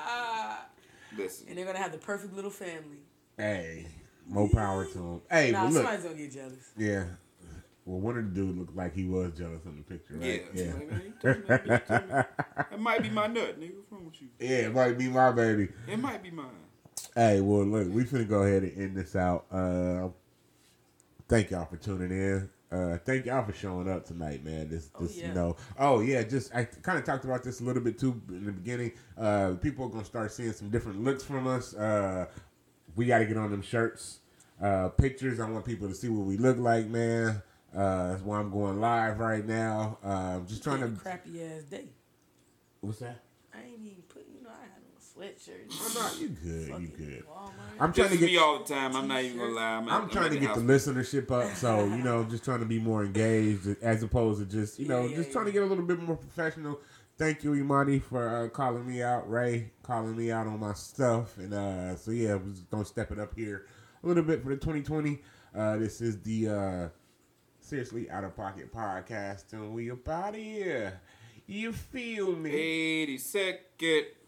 Listen. And they're gonna have the perfect little family. Hey, more power to them. Hey, Nah, but look, somebody's gonna get jealous. yeah. Well, one of the dudes looked like he was jealous in the picture, right? Yeah. Yeah. Like, man, you tell me that, bitch, tell me. That might be my nut, nigga. What's wrong with you? Yeah, it might be my baby. It might be mine. Hey, well, look, we finna go ahead and end this out. Uh, thank y'all for tuning in. Uh, thank y'all for showing up tonight, man. This, Oh, this, yeah. you know. Oh yeah, just I kind of talked about this a little bit too in the beginning. Uh, people are gonna start seeing some different looks from us. Uh, we got to get on them shirts, uh, pictures. I want people to see what we look like, man. Uh, that's why I'm going live right now. Uh, just trying Had a to. crappy ass day. What's that? I ain't even put. You know, I had on a sweatshirt. Oh, no, you good. You Fucking good. Walmart. I'm This trying to is me get. all the time. I'm not even gonna lie. I'm, I'm at, trying I'm to at get the house. listenership up, so you know, just trying to be more engaged as opposed to just you know, Yeah, yeah, just trying to yeah. get a little bit more professional. Thank you, Imani, for uh, calling me out. Ray calling me out on my stuff, and uh, so yeah, we're just gonna step it up here a little bit for the twenty twenty. Uh, this is the uh, Seriously Out of Pocket podcast, and we up out of here. You feel me? eighty second.